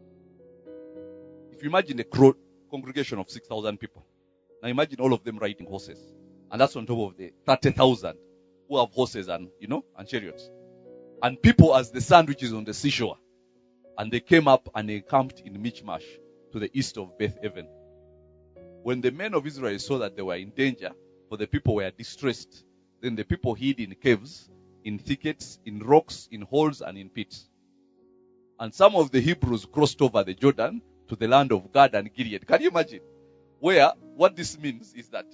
if you imagine a cro- congregation of six thousand people. Now imagine all of them riding horses. And that's on top of the thirty thousand who have horses and, you know, and chariots. And people as the sand which is on the seashore. And they came up and they camped in Michmash to the east of Beth Aven. When the men of Israel saw that they were in danger, for the people were distressed, then the people hid in caves, in thickets, in rocks, in holes, and in pits. And some of the Hebrews crossed over the Jordan to the land of Gad and Gilead. Can you imagine? Where, what this means is that,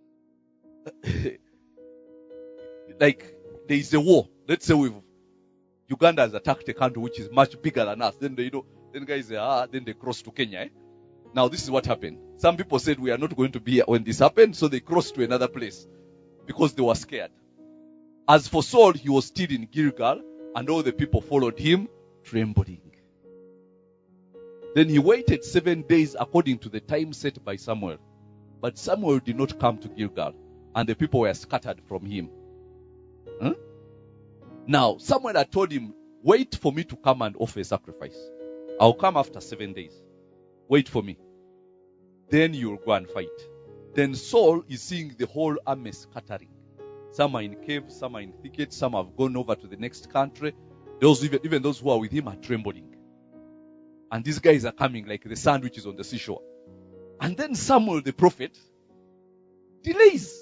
like, there is a war. Let's say we've, Uganda has attacked a country which is much bigger than us. Then they, you know, then guys say, ah, then they cross to Kenya. Eh? Now this is what happened. Some people said we are not going to be here when this happened, so they crossed to another place because they were scared. As for Saul, he was still in Gilgal, and all the people followed him, trembling. Then he waited seven days according to the time set by Samuel. But Samuel did not come to Gilgal, and the people were scattered from him. Huh? Now, Samuel had told him, "Wait for me to come and offer a sacrifice. I'll come after seven days. Wait for me. Then you'll go and fight." Then Saul is seeing the whole army scattering. Some are in caves, some are in thickets, some have gone over to the next country. Those even, even those who are with him are trembling. And these guys are coming like the sand which is on the seashore. And then Samuel the prophet delays.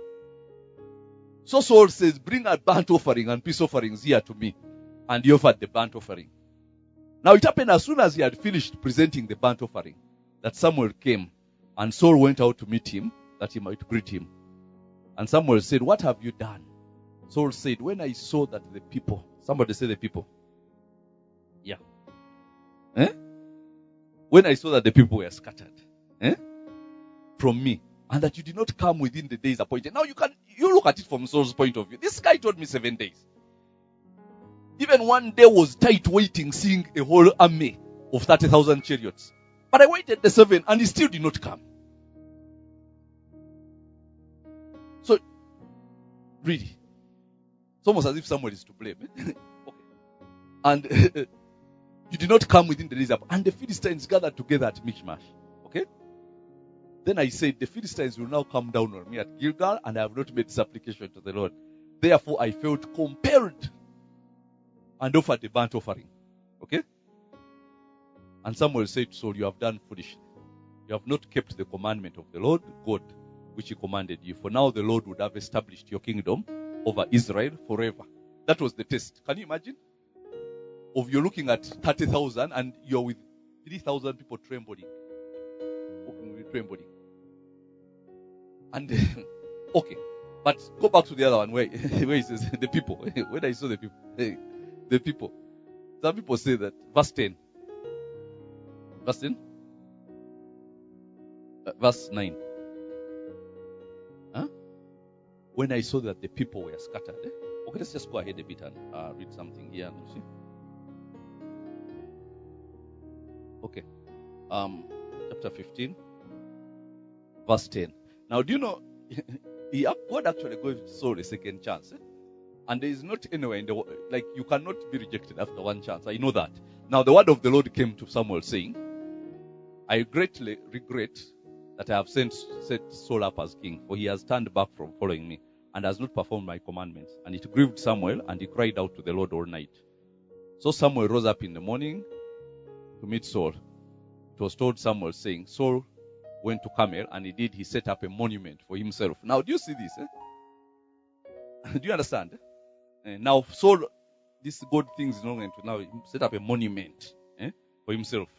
So Saul says, "Bring a burnt offering and peace offerings here to me." And he offered the burnt offering. Now it happened as soon as he had finished presenting the burnt offering that Samuel came, and Saul went out to meet him that he might greet him. And Samuel said, "What have you done?" Saul said, "When I saw that the people," somebody say the people. Yeah. Eh? "When I saw that the people were scattered, eh? from me, and that you did not come within the days appointed." Now you can, you look at it from Saul's point of view. This guy told me seven days. Even one day was tight waiting, seeing a whole army of thirty thousand chariots. But I waited the seven and he still did not come. So, really, it's almost as if someone is to blame. Okay. And you did not come within the days up. And the Philistines gathered together at Michmash. Okay? Then I said, the Philistines will now come down on me at Gilgal, and I have not made supplication to the Lord. Therefore I felt compelled and offered the burnt offering. Okay? And Samuel said to Saul, "You have done foolishly. You have not kept the commandment of the Lord God, which he commanded you. For now the Lord would have established your kingdom over Israel forever." That was the test. Can you imagine? Of you're looking at thirty thousand and you're with three thousand people trembling. Walking with trembling. And, okay. But go back to the other one where, where he says, the people. When I saw the people. The people. Some people say that. Verse ten. Verse ten? Uh, verse nine. Huh? When I saw that the people were scattered. Eh? Okay, let's just go ahead a bit and uh, read something here. You see? Okay. Um, chapter fifteen. Verse ten. Now, do you know, he, God actually gave Saul a second chance. Eh? And there is not anywhere in the world, like you cannot be rejected after one chance. I know that. Now, the word of the Lord came to Samuel saying, I greatly regret that I have sent, set Saul up as king, for he has turned back from following me and has not performed my commandments. And it grieved Samuel, and he cried out to the Lord all night. So Samuel rose up in the morning to meet Saul. It was told Samuel, saying, Saul went to Carmel, and he did, he set up a monument for himself. Now, do you see this? Eh? Do you understand? Uh, now, Saul, this God thing is not going to now set up a monument eh, for himself.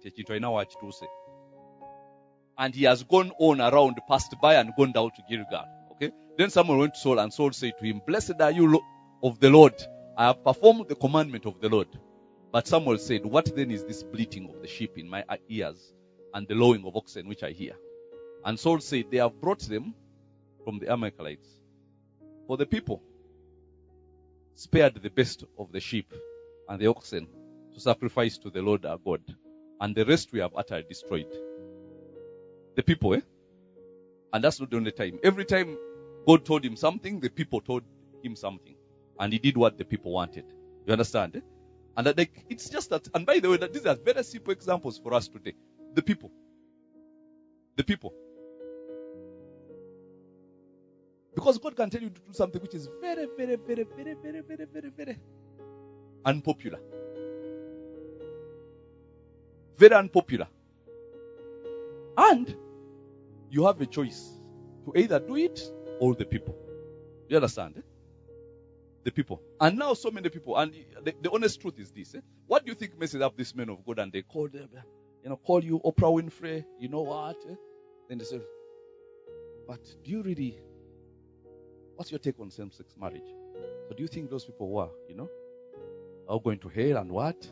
And he has gone on around, passed by, and gone down to Gilgal. Okay. Then Samuel went to Saul, and Saul said to him, Blessed are you of the Lord. I have performed the commandment of the Lord. But Samuel said, What then is this bleating of the sheep in my ears, and the lowing of oxen which I hear? And Saul said, They have brought them from the Amalekites. For the people spared the best of the sheep and the oxen to sacrifice to the Lord our God, and the rest we have utterly destroyed. The people, eh? And that's not the only time. Every time God told him something, the people told him something. And he did what the people wanted. You understand? Eh? And that, like, it's just that, and by the way, that these are very simple examples for us today. The people. The people. Because God can tell you to do something which is very, very, very, very, very, very, very, very unpopular. Very unpopular. And you have a choice to either do it or the people. You understand? Eh? The people. And now so many people, and the, the honest truth is this. Eh? What do you think messes up these men of God? And they call them, you know, call you Oprah Winfrey, you know what? Eh? Then they say, but do you really, what's your take on same-sex marriage? So do you think those people were, you know, are going to hell and what?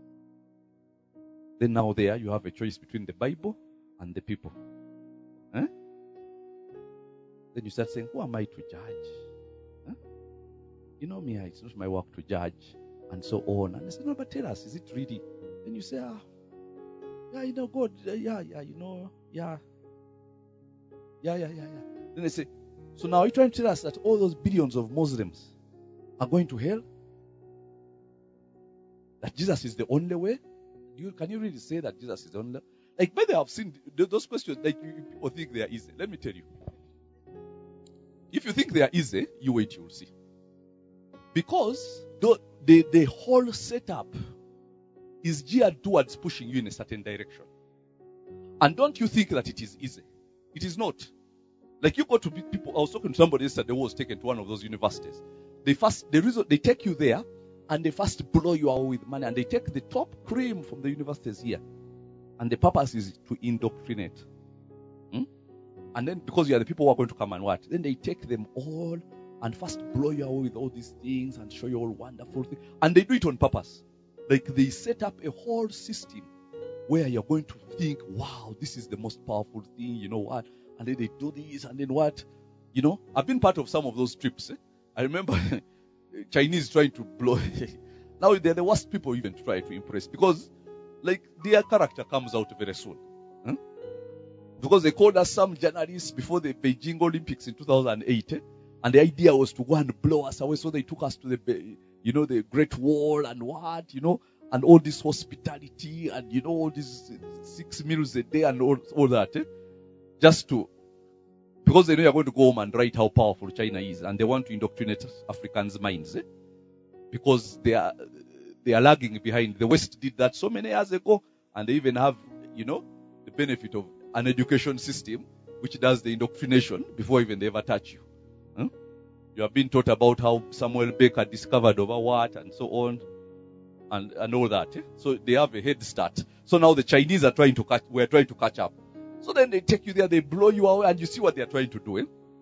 Then now there you have a choice between the Bible and the people. Eh? Then you start saying, who am I to judge? Eh? You know me, it's not my work to judge, and so on. And they say, no, but tell us, is it really? Then you say, ah, yeah, you know, God, yeah, yeah, you know, yeah. Yeah, yeah, yeah, yeah. Then they say, so now you're trying to tell us that all those billions of Muslims are going to hell? That Jesus is the only way? You, can you really say that Jesus is the only way? Like, by the way, I've seen those questions, like, you, people think they are easy. Let me tell you. If you think they are easy, you wait, you will see. Because the, the, the whole setup is geared towards pushing you in a certain direction. And don't you think that it is easy? It is not. Like, you go to people, I was talking to somebody yesterday who was taken to one of those universities. They first, the reason they take you there, and they first blow you out with money, and they take the top cream from the universities here. And the purpose is to indoctrinate. Hmm? And then, because you are the people who are going to come and what? Then they take them all and first blow you away with all these things and show you all wonderful things. And they do it on purpose. Like, they set up a whole system where you're going to think, wow, this is the most powerful thing, you know what? And then they do this, and then what? You know, I've been part of some of those trips. Eh? I remember Chinese trying to blow. Now they're the worst people even to try to impress, because, like, their character comes out very soon. Huh? Because they called us some journalists before the Beijing Olympics in two thousand eight, eh? And the idea was to go and blow us away. So they took us to the, you know, the Great Wall and what, you know, and all this hospitality and, you know, all these six meals a day and all, all that, eh? Just to, because they know you're going to go home and write how powerful China is, and they want to indoctrinate Africans' minds, eh? Because they are, they are lagging behind. The West did that so many years ago, and they even have, you know, the benefit of an education system which does the indoctrination before even they ever touch you. Huh? You have been taught about how Samuel Baker discovered over what and so on, and, and all that. Eh? So they have a head start. So now the Chinese are trying to catch, we're trying to catch up. So then they take you there, they blow you away, and you see what they are trying to do. Eh?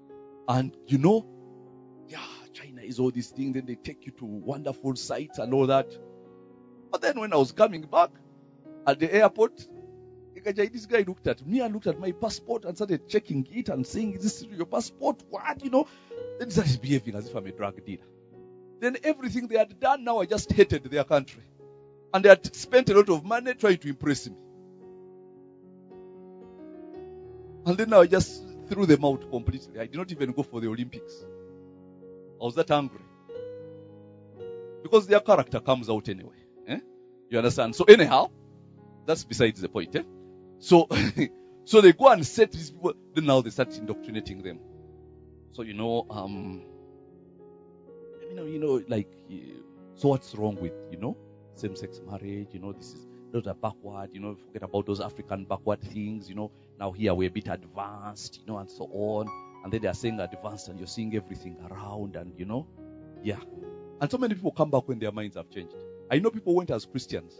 And you know, yeah, China is all these things. Then they take you to wonderful sites and all that. But then when I was coming back at the airport, this guy looked at me and looked at my passport and started checking it and saying, is this your passport? What? You know, then he started behaving as if I'm a drug dealer. Then everything they had done, now I just hated their country. And they had spent a lot of money trying to impress me. And then now I just threw them out completely. I did not even go for the Olympics. I was that angry. Because their character comes out anyway. Eh? You understand? So anyhow, that's besides the point. Eh? So, so they go and set these people. Then now they start indoctrinating them. So, you know, um, you know, you know, like, so what's wrong with, you know, same-sex marriage? You know, this is, those are backward, you know, forget about those African backward things, you know. Now here we're a bit advanced, you know, and so on. And then they are saying advanced and you're seeing everything around and, you know, yeah. And so many people come back when their minds have changed. I know people went as Christians.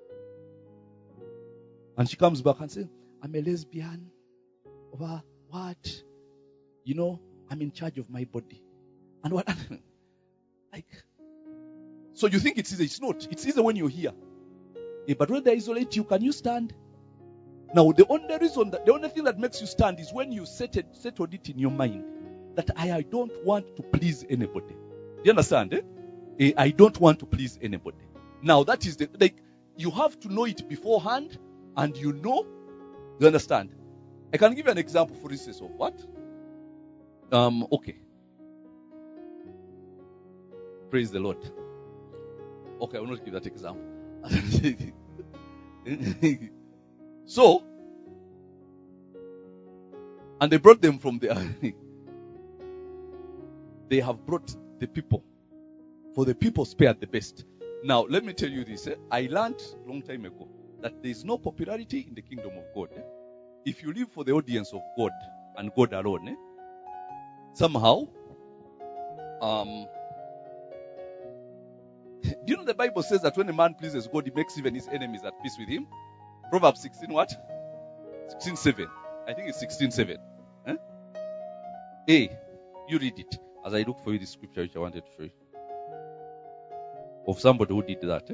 And she comes back and says, I'm a lesbian. Over what? You know, I'm in charge of my body. And what? Like, so you think it's easy. It's not. It's easy when you're here. Yeah, but when they isolate you, can you stand? Now, the only reason, that, the only thing that makes you stand is when you set it, settled it in your mind that I, I don't want to please anybody. Do you understand? Eh? Eh, I don't want to please anybody. Now, that is the, like, you have to know it beforehand, and you know, you understand? I can give you an example, for instance, of what? Um, okay. Praise the Lord. Okay, I will not give that example. So, and they brought them from there. They have brought the people. For the people spared the best. Now, let me tell you this. Eh? I learned a long time ago that there is no popularity in the kingdom of God. Eh? If you live for the audience of God and God alone, eh? somehow, um, do you know the Bible says that when a man pleases God, he makes even his enemies at peace with him? Proverbs sixteen what? sixteen seven. I think it's sixteen seven. Eh? Hey, you read it as I look for you the scripture which I wanted to show you. Of somebody who did that. Eh?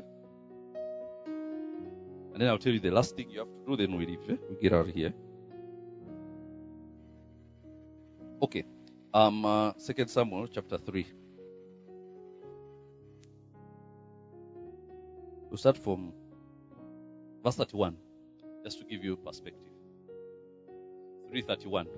And then I'll tell you the last thing you have to do, then we leave. Eh? We get out of here. Okay. Um, uh, Second Samuel chapter three. We'll start from verse thirty-one, just to give you perspective. three thirty-one.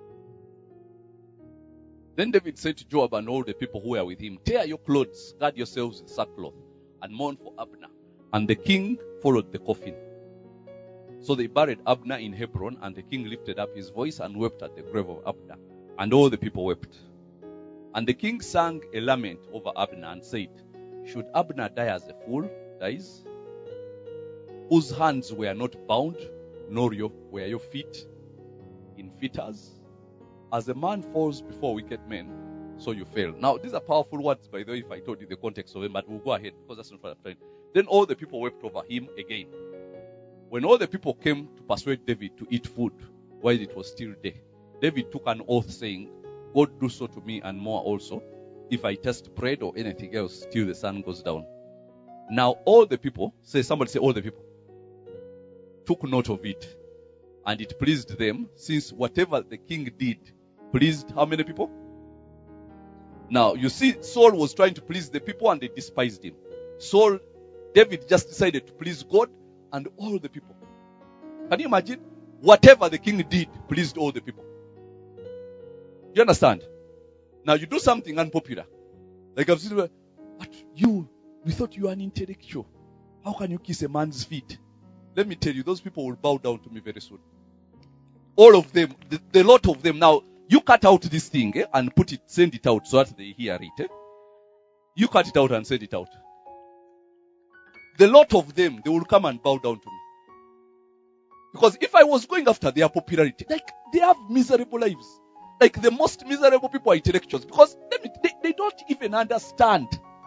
Then David said to Joab and all the people who were with him, tear your clothes, gird yourselves with sackcloth, and mourn for Abner. And the king followed the coffin. So they buried Abner in Hebron, and the king lifted up his voice and wept at the grave of Abner. And all the people wept. And the king sang a lament over Abner and said, should Abner die as a fool dies, whose hands were not bound, nor your, were your feet in fetters? As a man falls before wicked men, so you fail. Now, these are powerful words, by the way, if I told you the context of it, but we'll go ahead, because that's not what I'm trying. Then all the people wept over him again. When all the people came to persuade David to eat food, while it was still day, David took an oath, saying, God do so to me and more also, if I taste bread or anything else till the sun goes down. Now all the people, say somebody say all the people, took note of it, and it pleased them, since whatever the king did pleased how many people? Now you see, Saul was trying to please the people and they despised him. Saul, David just decided to please God and all the people. Can you imagine? Whatever the king did pleased all the people. You understand? Now you do something unpopular. Like I've seen, what you, we thought you were an intellectual. How can you kiss a man's feet? Let me tell you, those people will bow down to me very soon. All of them, the, the lot of them. Now, you cut out this thing eh, and put it, send it out so that they hear it. Eh? You cut it out and send it out. The lot of them, they will come and bow down to me. Because if I was going after their popularity, like they have miserable lives. Like the most miserable people are intellectuals. Because they, they, they don't even understand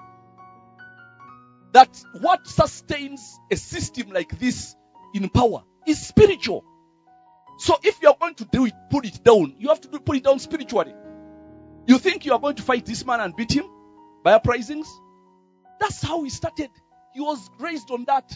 that what sustains a system like this in power is spiritual. So if you are going to do it, put it down, you have to do, put it down spiritually. You think you are going to fight this man and beat him by uprisings? That's how he started. He was raised on that.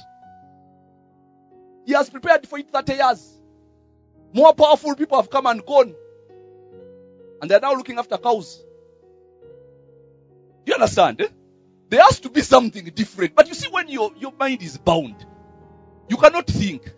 He has prepared for it thirty years. More powerful people have come and gone. And they're now looking after cows. Do you understand? Eh? There has to be something different. But you see, when your, your mind is bound, you cannot think.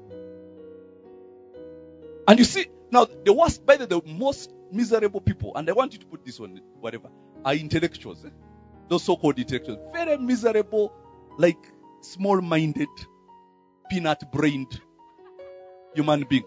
And you see, now the worst, by the, the most miserable people, and I want you to put this on whatever, are intellectuals. Eh? Those so-called intellectuals. Very miserable, like small-minded, peanut-brained human beings.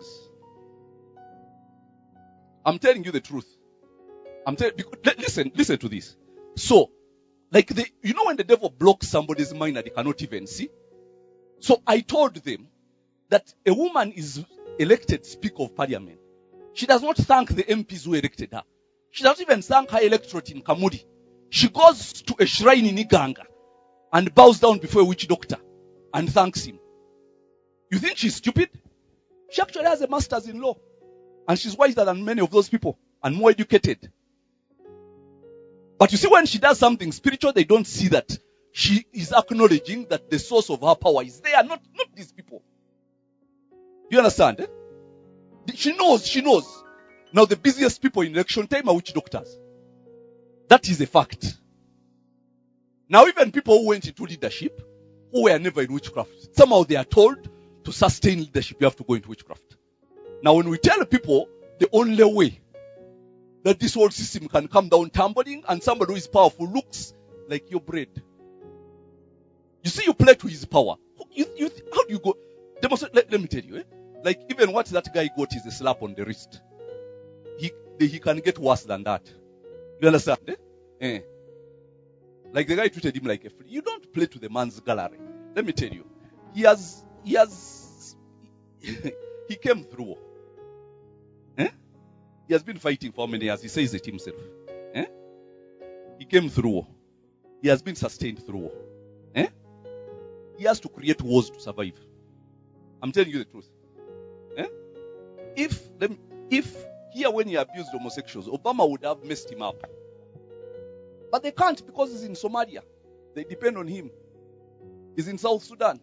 I'm telling you the truth. I'm telling you, listen, listen to this. So, like the, you know when the devil blocks somebody's mind that he cannot even see? So I told them that a woman is elected Speaker of Parliament. She does not thank the M Ps who elected her. She doesn't even thank her electorate in Kamudi. She goes to a shrine in Iganga and bows down before a witch doctor and thanks him. You think she's stupid? She actually has a master's in law. And she's wiser than many of those people and more educated. But you see, when she does something spiritual, they don't see that she is acknowledging that the source of her power is there, not, not these people. You understand? Eh? She knows, she knows. Now the busiest people in election time are witch doctors. That is a fact. Now even people who went into leadership, who were never in witchcraft, somehow they are told to sustain leadership, you have to go into witchcraft. Now when we tell people the only way that this whole system can come down tumbling and somebody who is powerful looks like your bread. You see, you play to his power. You, you, how do you go? Demonstrate, let, let me tell you. Eh? Like even what that guy got is a slap on the wrist. He, he can get worse than that. You understand? Eh? Eh. Like the guy treated him like a free. You don't play to the man's gallery. Let me tell you. He has, he has, he came through. Eh? He has been fighting for how many years? He says it himself. Eh? He came through. He has been sustained through. Eh? He has to create wars to survive. I'm telling you the truth. Eh? If, if here when he abused homosexuals, Obama would have messed him up. But they can't because he's in Somalia. They depend on him. He's in South Sudan.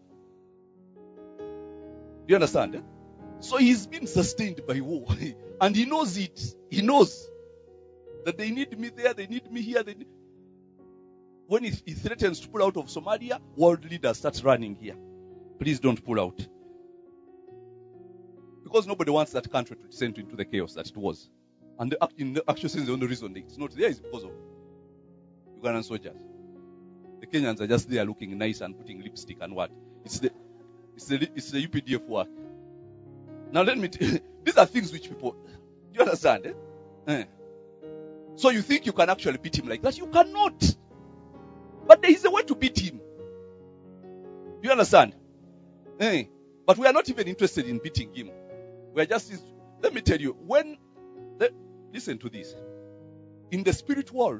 Do you understand? Eh? So he's been sustained by war. And he knows it. He knows that they need me there, they need me here. They need... When he, he threatens to pull out of Somalia, world leaders start running here. Please don't pull out. Because nobody wants that country to descend into the chaos that it was. And the, in the actual sense, the only reason it's not there is because of Ugandan soldiers. The Kenyans are just there looking nice and putting lipstick and what. It's the it's the it's the U P D F work. Now let me tell you, these are things which people, do you understand? Eh? Eh. So you think you can actually beat him like that? You cannot. But there is a way to beat him. Do you understand? Eh. But we are not even interested in beating him. We are just, let me tell you, when, let, listen to this. In the spirit world,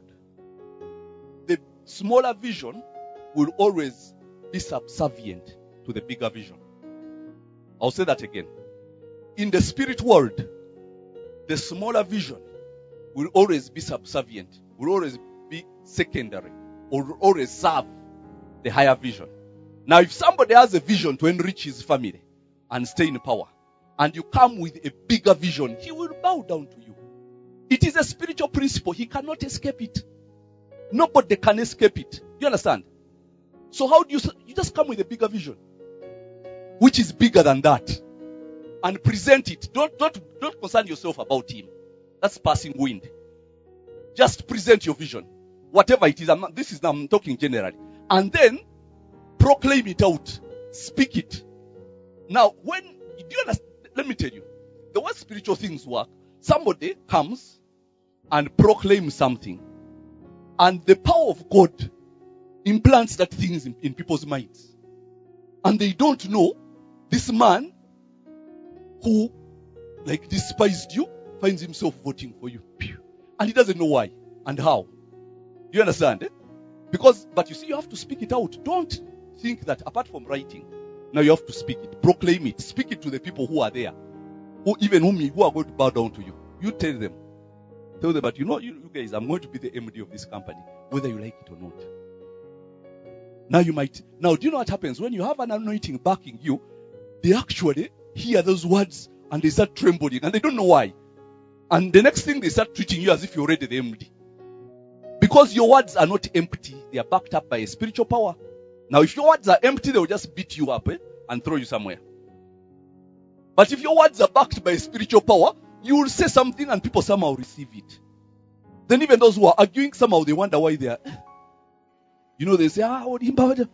the smaller vision will always be subservient to the bigger vision. I'll say that again. In the spirit world, the smaller vision will always be subservient, will always be secondary, or will always serve the higher vision. Now, if somebody has a vision to enrich his family and stay in power, and you come with a bigger vision, he will bow down to you. It is a spiritual principle. He cannot escape it. Nobody can escape it. You understand? So how do you, you just come with a bigger vision, which is bigger than that, and present it. Don't, don't, don't concern yourself about him. That's passing wind. Just present your vision. Whatever it is. I'm not, this is, I'm talking generally. And then, proclaim it out. Speak it. Now, when, do you understand? Let me tell you. The way spiritual things work, somebody comes and proclaims something. And the power of God implants that thing in, in people's minds. And they don't know this man who, like, despised you, finds himself voting for you. And he doesn't know why and how. Do you understand? Eh? Because, but you see, you have to speak it out. Don't think that apart from writing, now you have to speak it. Proclaim it. Speak it to the people who are there. Who even whom who are going to bow down to you. You tell them. Tell them, but you know, you, you guys, I'm going to be the M D of this company, whether you like it or not. Now you might, now do you know what happens? When you have an anointing backing you, they actually hear those words and they start trembling and they don't know why. And the next thing, they start treating you as if you're already the M D. Because your words are not empty, they are backed up by a spiritual power. Now if your words are empty, they will just beat you up eh, and throw you somewhere. But if your words are backed by a spiritual power, you will say something and people somehow receive it. Then even those who are arguing, somehow they wonder why they are. You know, they say, ah, what but,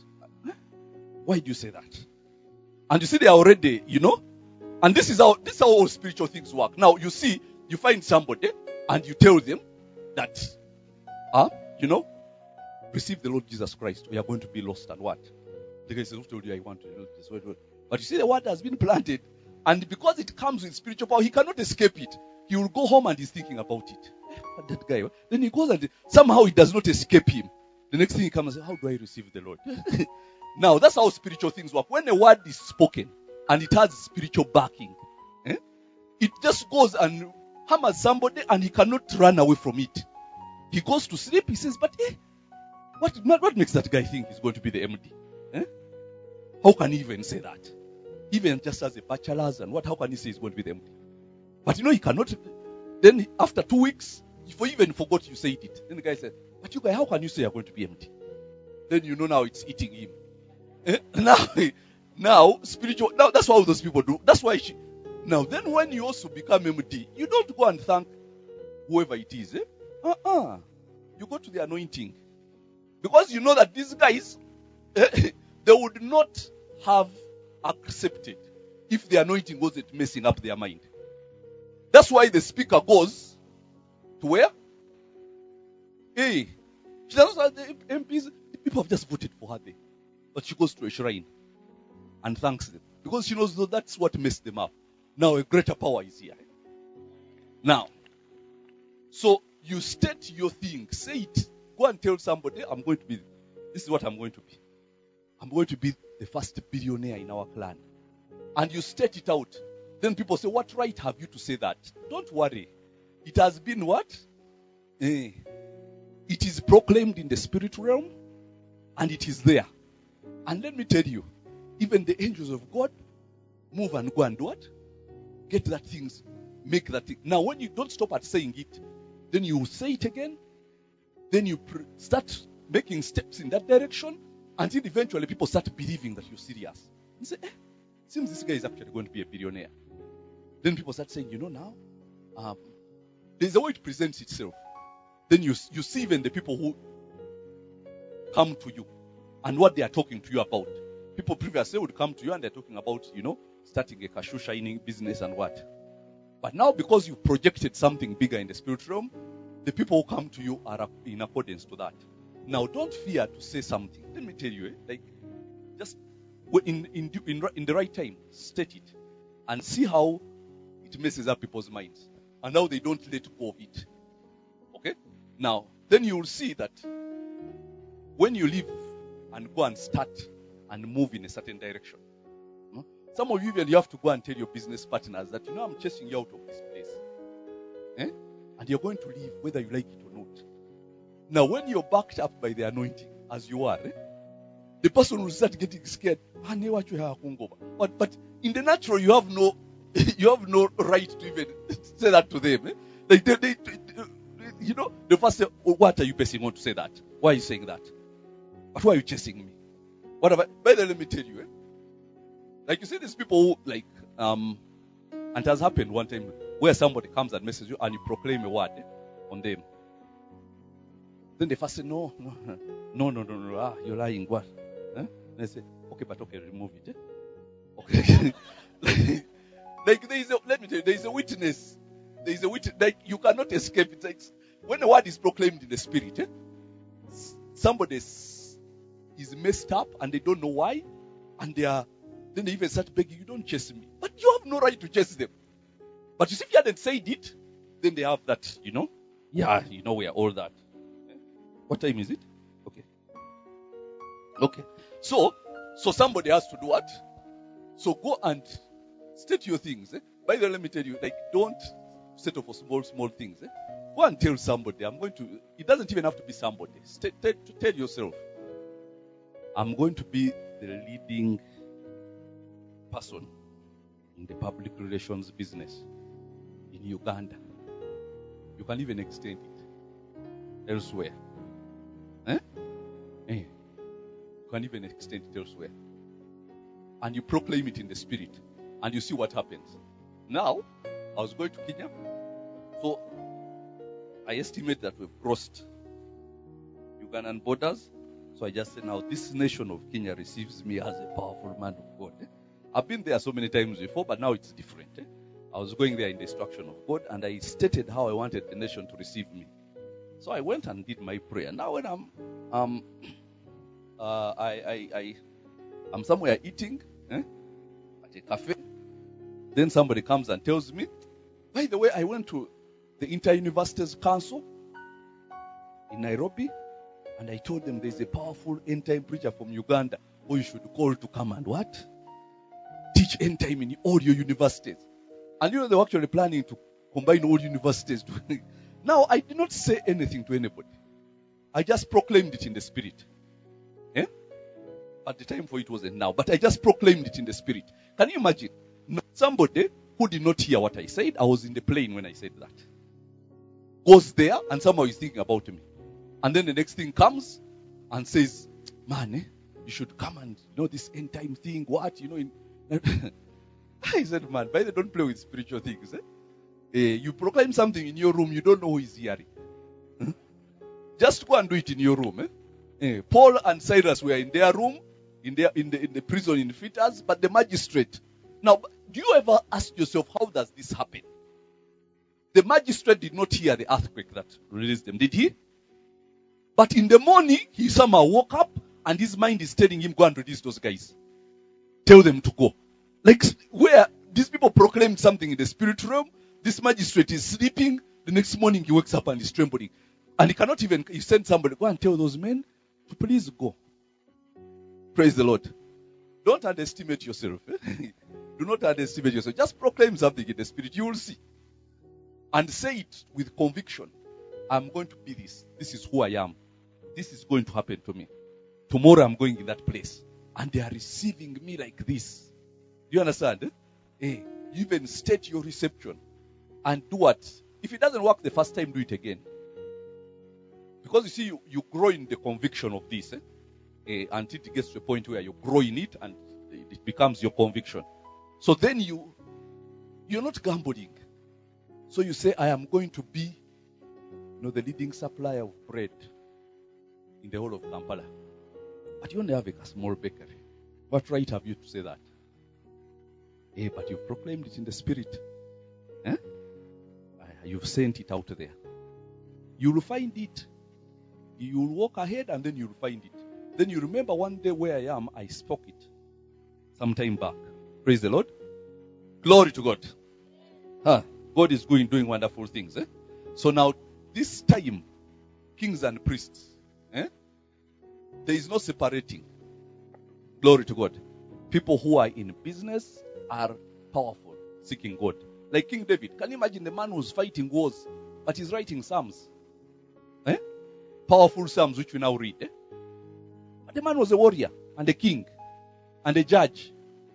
why do you say that? And you see, they are already, you know. And this is how this is how all spiritual things work. Now you see, you find somebody and you tell them that, ah, you know, receive the Lord Jesus Christ, or you are going to be lost and what? The guy says, who told you I want to know this? But you see, the word has been planted, and because it comes with spiritual power, he cannot escape it. He will go home and he's thinking about it. But that guy, then he goes and somehow it does not escape him. The next thing he comes and says, how do I receive the Lord? Now, that's how spiritual things work. When a word is spoken and it has spiritual backing, eh, it just goes and hammers somebody and he cannot run away from it. He goes to sleep, he says, but eh, what, what makes that guy think he's going to be the M D? Eh? How can he even say that? Even just as a bachelor's and what, how can he say he's going to be the M D? But you know, he cannot. Then after two weeks, if you even forgot you said it, then the guy said, but you guys, how can you say you're going to be M D? Then you know now it's eating him. Eh? Now, now, spiritual, now that's what all those people do. That's why she, now then when you also become M D, you don't go and thank whoever it is. Eh? Uh-uh. You go to the anointing. Because you know that these guys, eh, they would not have accepted if the anointing wasn't messing up their mind. That's why the speaker goes to where? Hey, she doesn't have the M Ps. The people have just voted for her there. But she goes to a shrine and thanks them. Because she knows that that's what messed them up. Now a greater power is here. Now, so you state your thing. Say it. Go and tell somebody, I'm going to be, this is what I'm going to be. I'm going to be the first billionaire in our clan. And you state it out. Then people say, what right have you to say that? Don't worry. It has been what? Eh. It is proclaimed in the spirit realm. And it is there. And let me tell you, even the angels of God move and go and do what? Get that things, make that thing. Now when you don't stop at saying it, then you say it again. Then you pr- start making steps in that direction until eventually people start believing that you're serious. You say, eh, seems this guy is actually going to be a billionaire. Then people start saying, you know now, um, there's a way it presents itself. Then you you see even the people who come to you and what they are talking to you about. People previously would come to you and they're talking about, you know, starting a cashew shining business and what. But now because you've projected something bigger in the spirit realm, the people who come to you are in accordance to that. Now don't fear to say something. Let me tell you, eh, like, just in, in, in, in the right time, state it. And see how it messes up people's minds. And how they don't let go of it. Okay? Now, then you will see that when you leave and go and start and move in a certain direction. Hmm? Some of you even you have to go and tell your business partners that, you know, I'm chasing you out of this place. Eh? And you're going to leave whether you like it or not. Now, when you're backed up by the anointing, as you are, eh, the person will start getting scared. But, but in the natural, you have no you have no right to even say that to them. Eh? Like they, they, they, you know, the first say, oh, what are you pressing on to say that? Why are you saying that? But why are you chasing me? What about, by the way, let me tell you, eh? Like you see these people who, like, um, and it has happened one time where somebody comes and messages you and you proclaim a word eh, on them. Then they first say, no, no, no, no, no, no, ah, you're lying, what? Eh? And they say, okay, but okay, remove it. Eh? Okay. like, like there is a, let me tell you, there is a witness. There is a witness, like you cannot escape it. Like, when a word is proclaimed in the spirit, eh, somebody is messed up and they don't know why, and they are, then they even start begging, you don't chase me. But you have no right to chase them. But you see, if you hadn't said it, then they have that, you know, yeah, you know, we are all that. What time is it? Okay. Okay. So, so somebody has to do what? So go and state your things. Eh? By the way, let me tell you, like, don't settle for small, small things. Eh? Go and tell somebody. I'm going to, it doesn't even have to be somebody. Tell, tell, tell yourself, I'm going to be the leading person in the public relations business in Uganda. You can even extend it elsewhere. Eh? Eh. You can even extend it elsewhere. And you proclaim it in the spirit. And you see what happens. Now, I was going to Kenya. So, I estimate that we've crossed Ugandan borders. So I just said, now this nation of Kenya receives me as a powerful man of God. Eh? I've been there so many times before, but now it's different. Eh? I was going there in the instruction of God, and I stated how I wanted the nation to receive me. So I went and did my prayer. Now when I'm, um, uh, I, I, I, I'm somewhere eating eh, at a cafe, then somebody comes and tells me, by the way, I went to the Inter-Universities Council in Nairobi, and I told them there's a powerful end-time preacher from Uganda who you should call to come and what? Teach end-time in all your universities. And you know, they were actually planning to combine all universities. Now, I did not say anything to anybody. I just proclaimed it in the spirit. Yeah? At the time for it wasn't now, but I just proclaimed it in the spirit. Can you imagine? Somebody who did not hear what I said, I was in the plane when I said that, goes there and somehow is thinking about me. And then the next thing comes and says, man, eh, you should come and, you know, this end time thing, what, you know. In... I said, man, by the way, don't play with spiritual things. Eh? Eh, you proclaim something in your room, you don't know who is hearing. Just go and do it in your room. Eh? Eh, Paul and Silas were in their room, in, their, in, the, in the prison in Phitas, but the magistrate. Now, do you ever ask yourself, how does this happen? The magistrate did not hear the earthquake that released them, did he? But in the morning, he somehow woke up and his mind is telling him, go and release those guys. Tell them to go. Like where these people proclaimed something in the spirit realm, this magistrate is sleeping, the next morning he wakes up and is trembling. And he cannot even, he sent somebody, go and tell those men to please go. Praise the Lord. Don't underestimate yourself. Eh? Do not underestimate yourself. Just proclaim something in the spirit. You will see. And say it with conviction. I'm going to be this. This is who I am. This is going to happen to me. Tomorrow I'm going in that place. And they are receiving me like this. Do you understand? Eh? Hey, you even state your reception. And do what? If it doesn't work the first time, do it again. Because you see, you, you grow in the conviction of this. Eh? Eh, until it gets to a point where you grow in it and it becomes your conviction. So then you, you're not gambling. So you say, I am going to be, you know, the leading supplier of bread in the whole of Kampala. But you only have a small bakery. What right have you to say that? Eh, but you've proclaimed it in the spirit. Eh? You've sent it out there. You'll find it. You'll walk ahead and then you'll find it. Then you remember one day where I am, I spoke it some time back. Praise the Lord. Glory to God. Huh. God is going, doing wonderful things. Eh? So now, this time, kings and priests, eh? There is no separating. Glory to God. People who are in business are powerful, seeking God. Like King David. Can you imagine the man who's fighting wars, but he's writing psalms? Eh? Powerful psalms which we now read. Eh? But the man was a warrior and a king and a judge.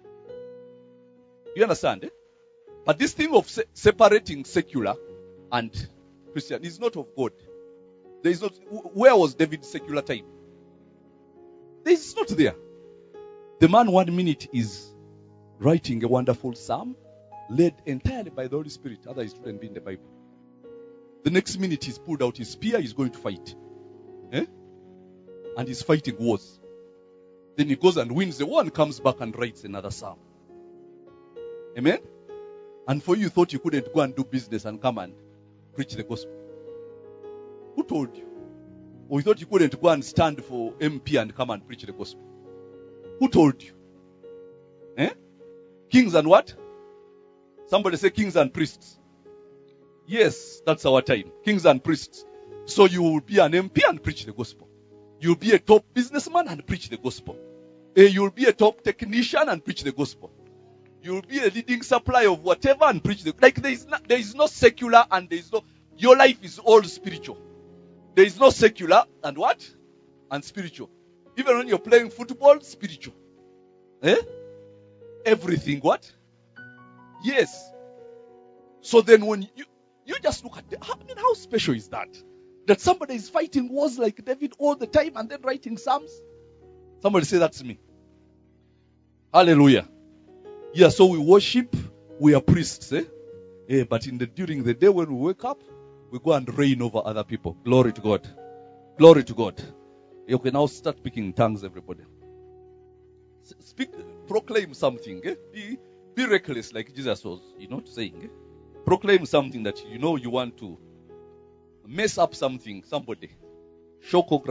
You understand? Eh? But this thing of se- separating secular and Christian is not of God. There is not. Where was David's secular time? There is not there. The man one minute is writing a wonderful psalm, led entirely by the Holy Spirit. Otherwise, it wouldn't be in the Bible. The next minute he's pulled out his spear, he's going to fight. Eh? And he's fighting wars. Then he goes and wins the war and comes back and writes another psalm. Amen? And for you thought you couldn't go and do business and come and preach the gospel. Who told you? Or you thought you couldn't go and stand for M P and come and preach the gospel. Who told you? Eh? Kings and what? Somebody say kings and priests. Yes, that's our time. Kings and priests. So you will be an M P and preach the gospel. You'll be a top businessman and preach the gospel. Eh, you'll be a top technician and preach the gospel. You'll be a leading supplier of whatever and preach the gospel. Like there is, no, there is no secular and there is no... Your life is all spiritual. There is no secular and what? And spiritual. Even when you're playing football, spiritual. Eh? Everything what? Yes. So then when you, you just look at the, I mean, how special is that? That somebody is fighting wars like David all the time and then writing psalms? Somebody say that's me. Hallelujah. Yeah, so we worship, we are priests, eh? Yeah, but in the during the day when we wake up, we go and reign over other people. Glory to God. Glory to God. You can now start speaking in tongues, everybody. Speak, proclaim something. Eh? Be, be reckless like Jesus was, you know, saying. Eh? Proclaim something that you know you want to mess up something, somebody. Father,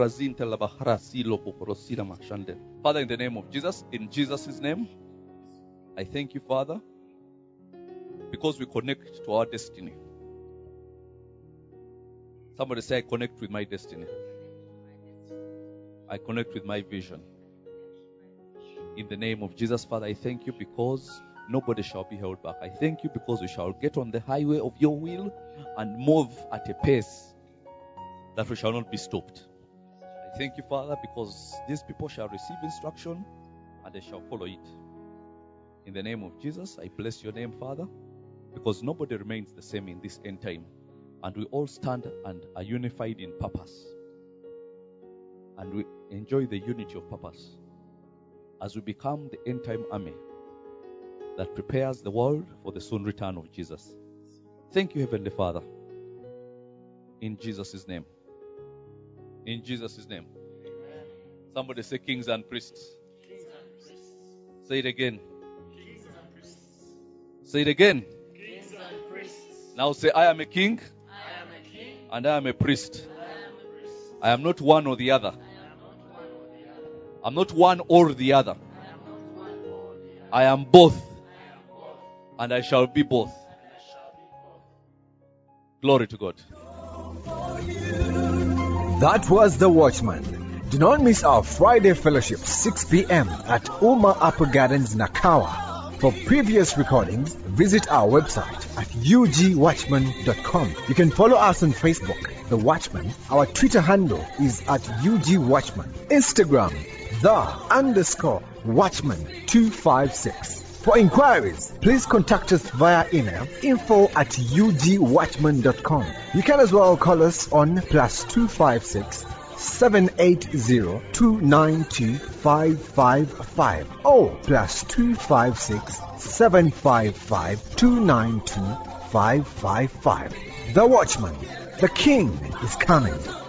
in the name of Jesus, in Jesus' name, I thank you, Father, because we connect to our destiny. Somebody say, I connect with my destiny. I connect with my vision. In the name of Jesus, Father, I thank you because nobody shall be held back. I thank you because we shall get on the highway of your will and move at a pace that we shall not be stopped. I thank you, Father, because these people shall receive instruction and they shall follow it. In the name of Jesus, I bless your name, Father, because nobody remains the same in this end time. And we all stand and are unified in purpose. And we enjoy the unity of purpose as we become the end time army that prepares the world for the soon return of Jesus. Thank you, Heavenly Father. In Jesus' name. In Jesus' name. Amen. Somebody say kings and priests. Kings and priests. Say it again. Kings and priests. Say it again. Kings and priests. Now say, I am a king. I am a king. And I am a priest. I am a priest. I am not one or the other. I'm not one or the other. I am both. And I shall be both. Glory to God. That was The Watchman. Do not miss our Friday fellowship, six p.m. at Uma Upper Gardens, Nakawa. For previous recordings, visit our website at u g watchman dot com. You can follow us on Facebook, The Watchman. Our Twitter handle is at U G Watchman. Instagram, The underscore Watchman two five six. For inquiries, please contact us via email info at u g watchman dot com. You can as well call us on plus two five six seven eight zero two nine two five five five or plus two five six seven five five two nine two five five five. The Watchman, the King is coming.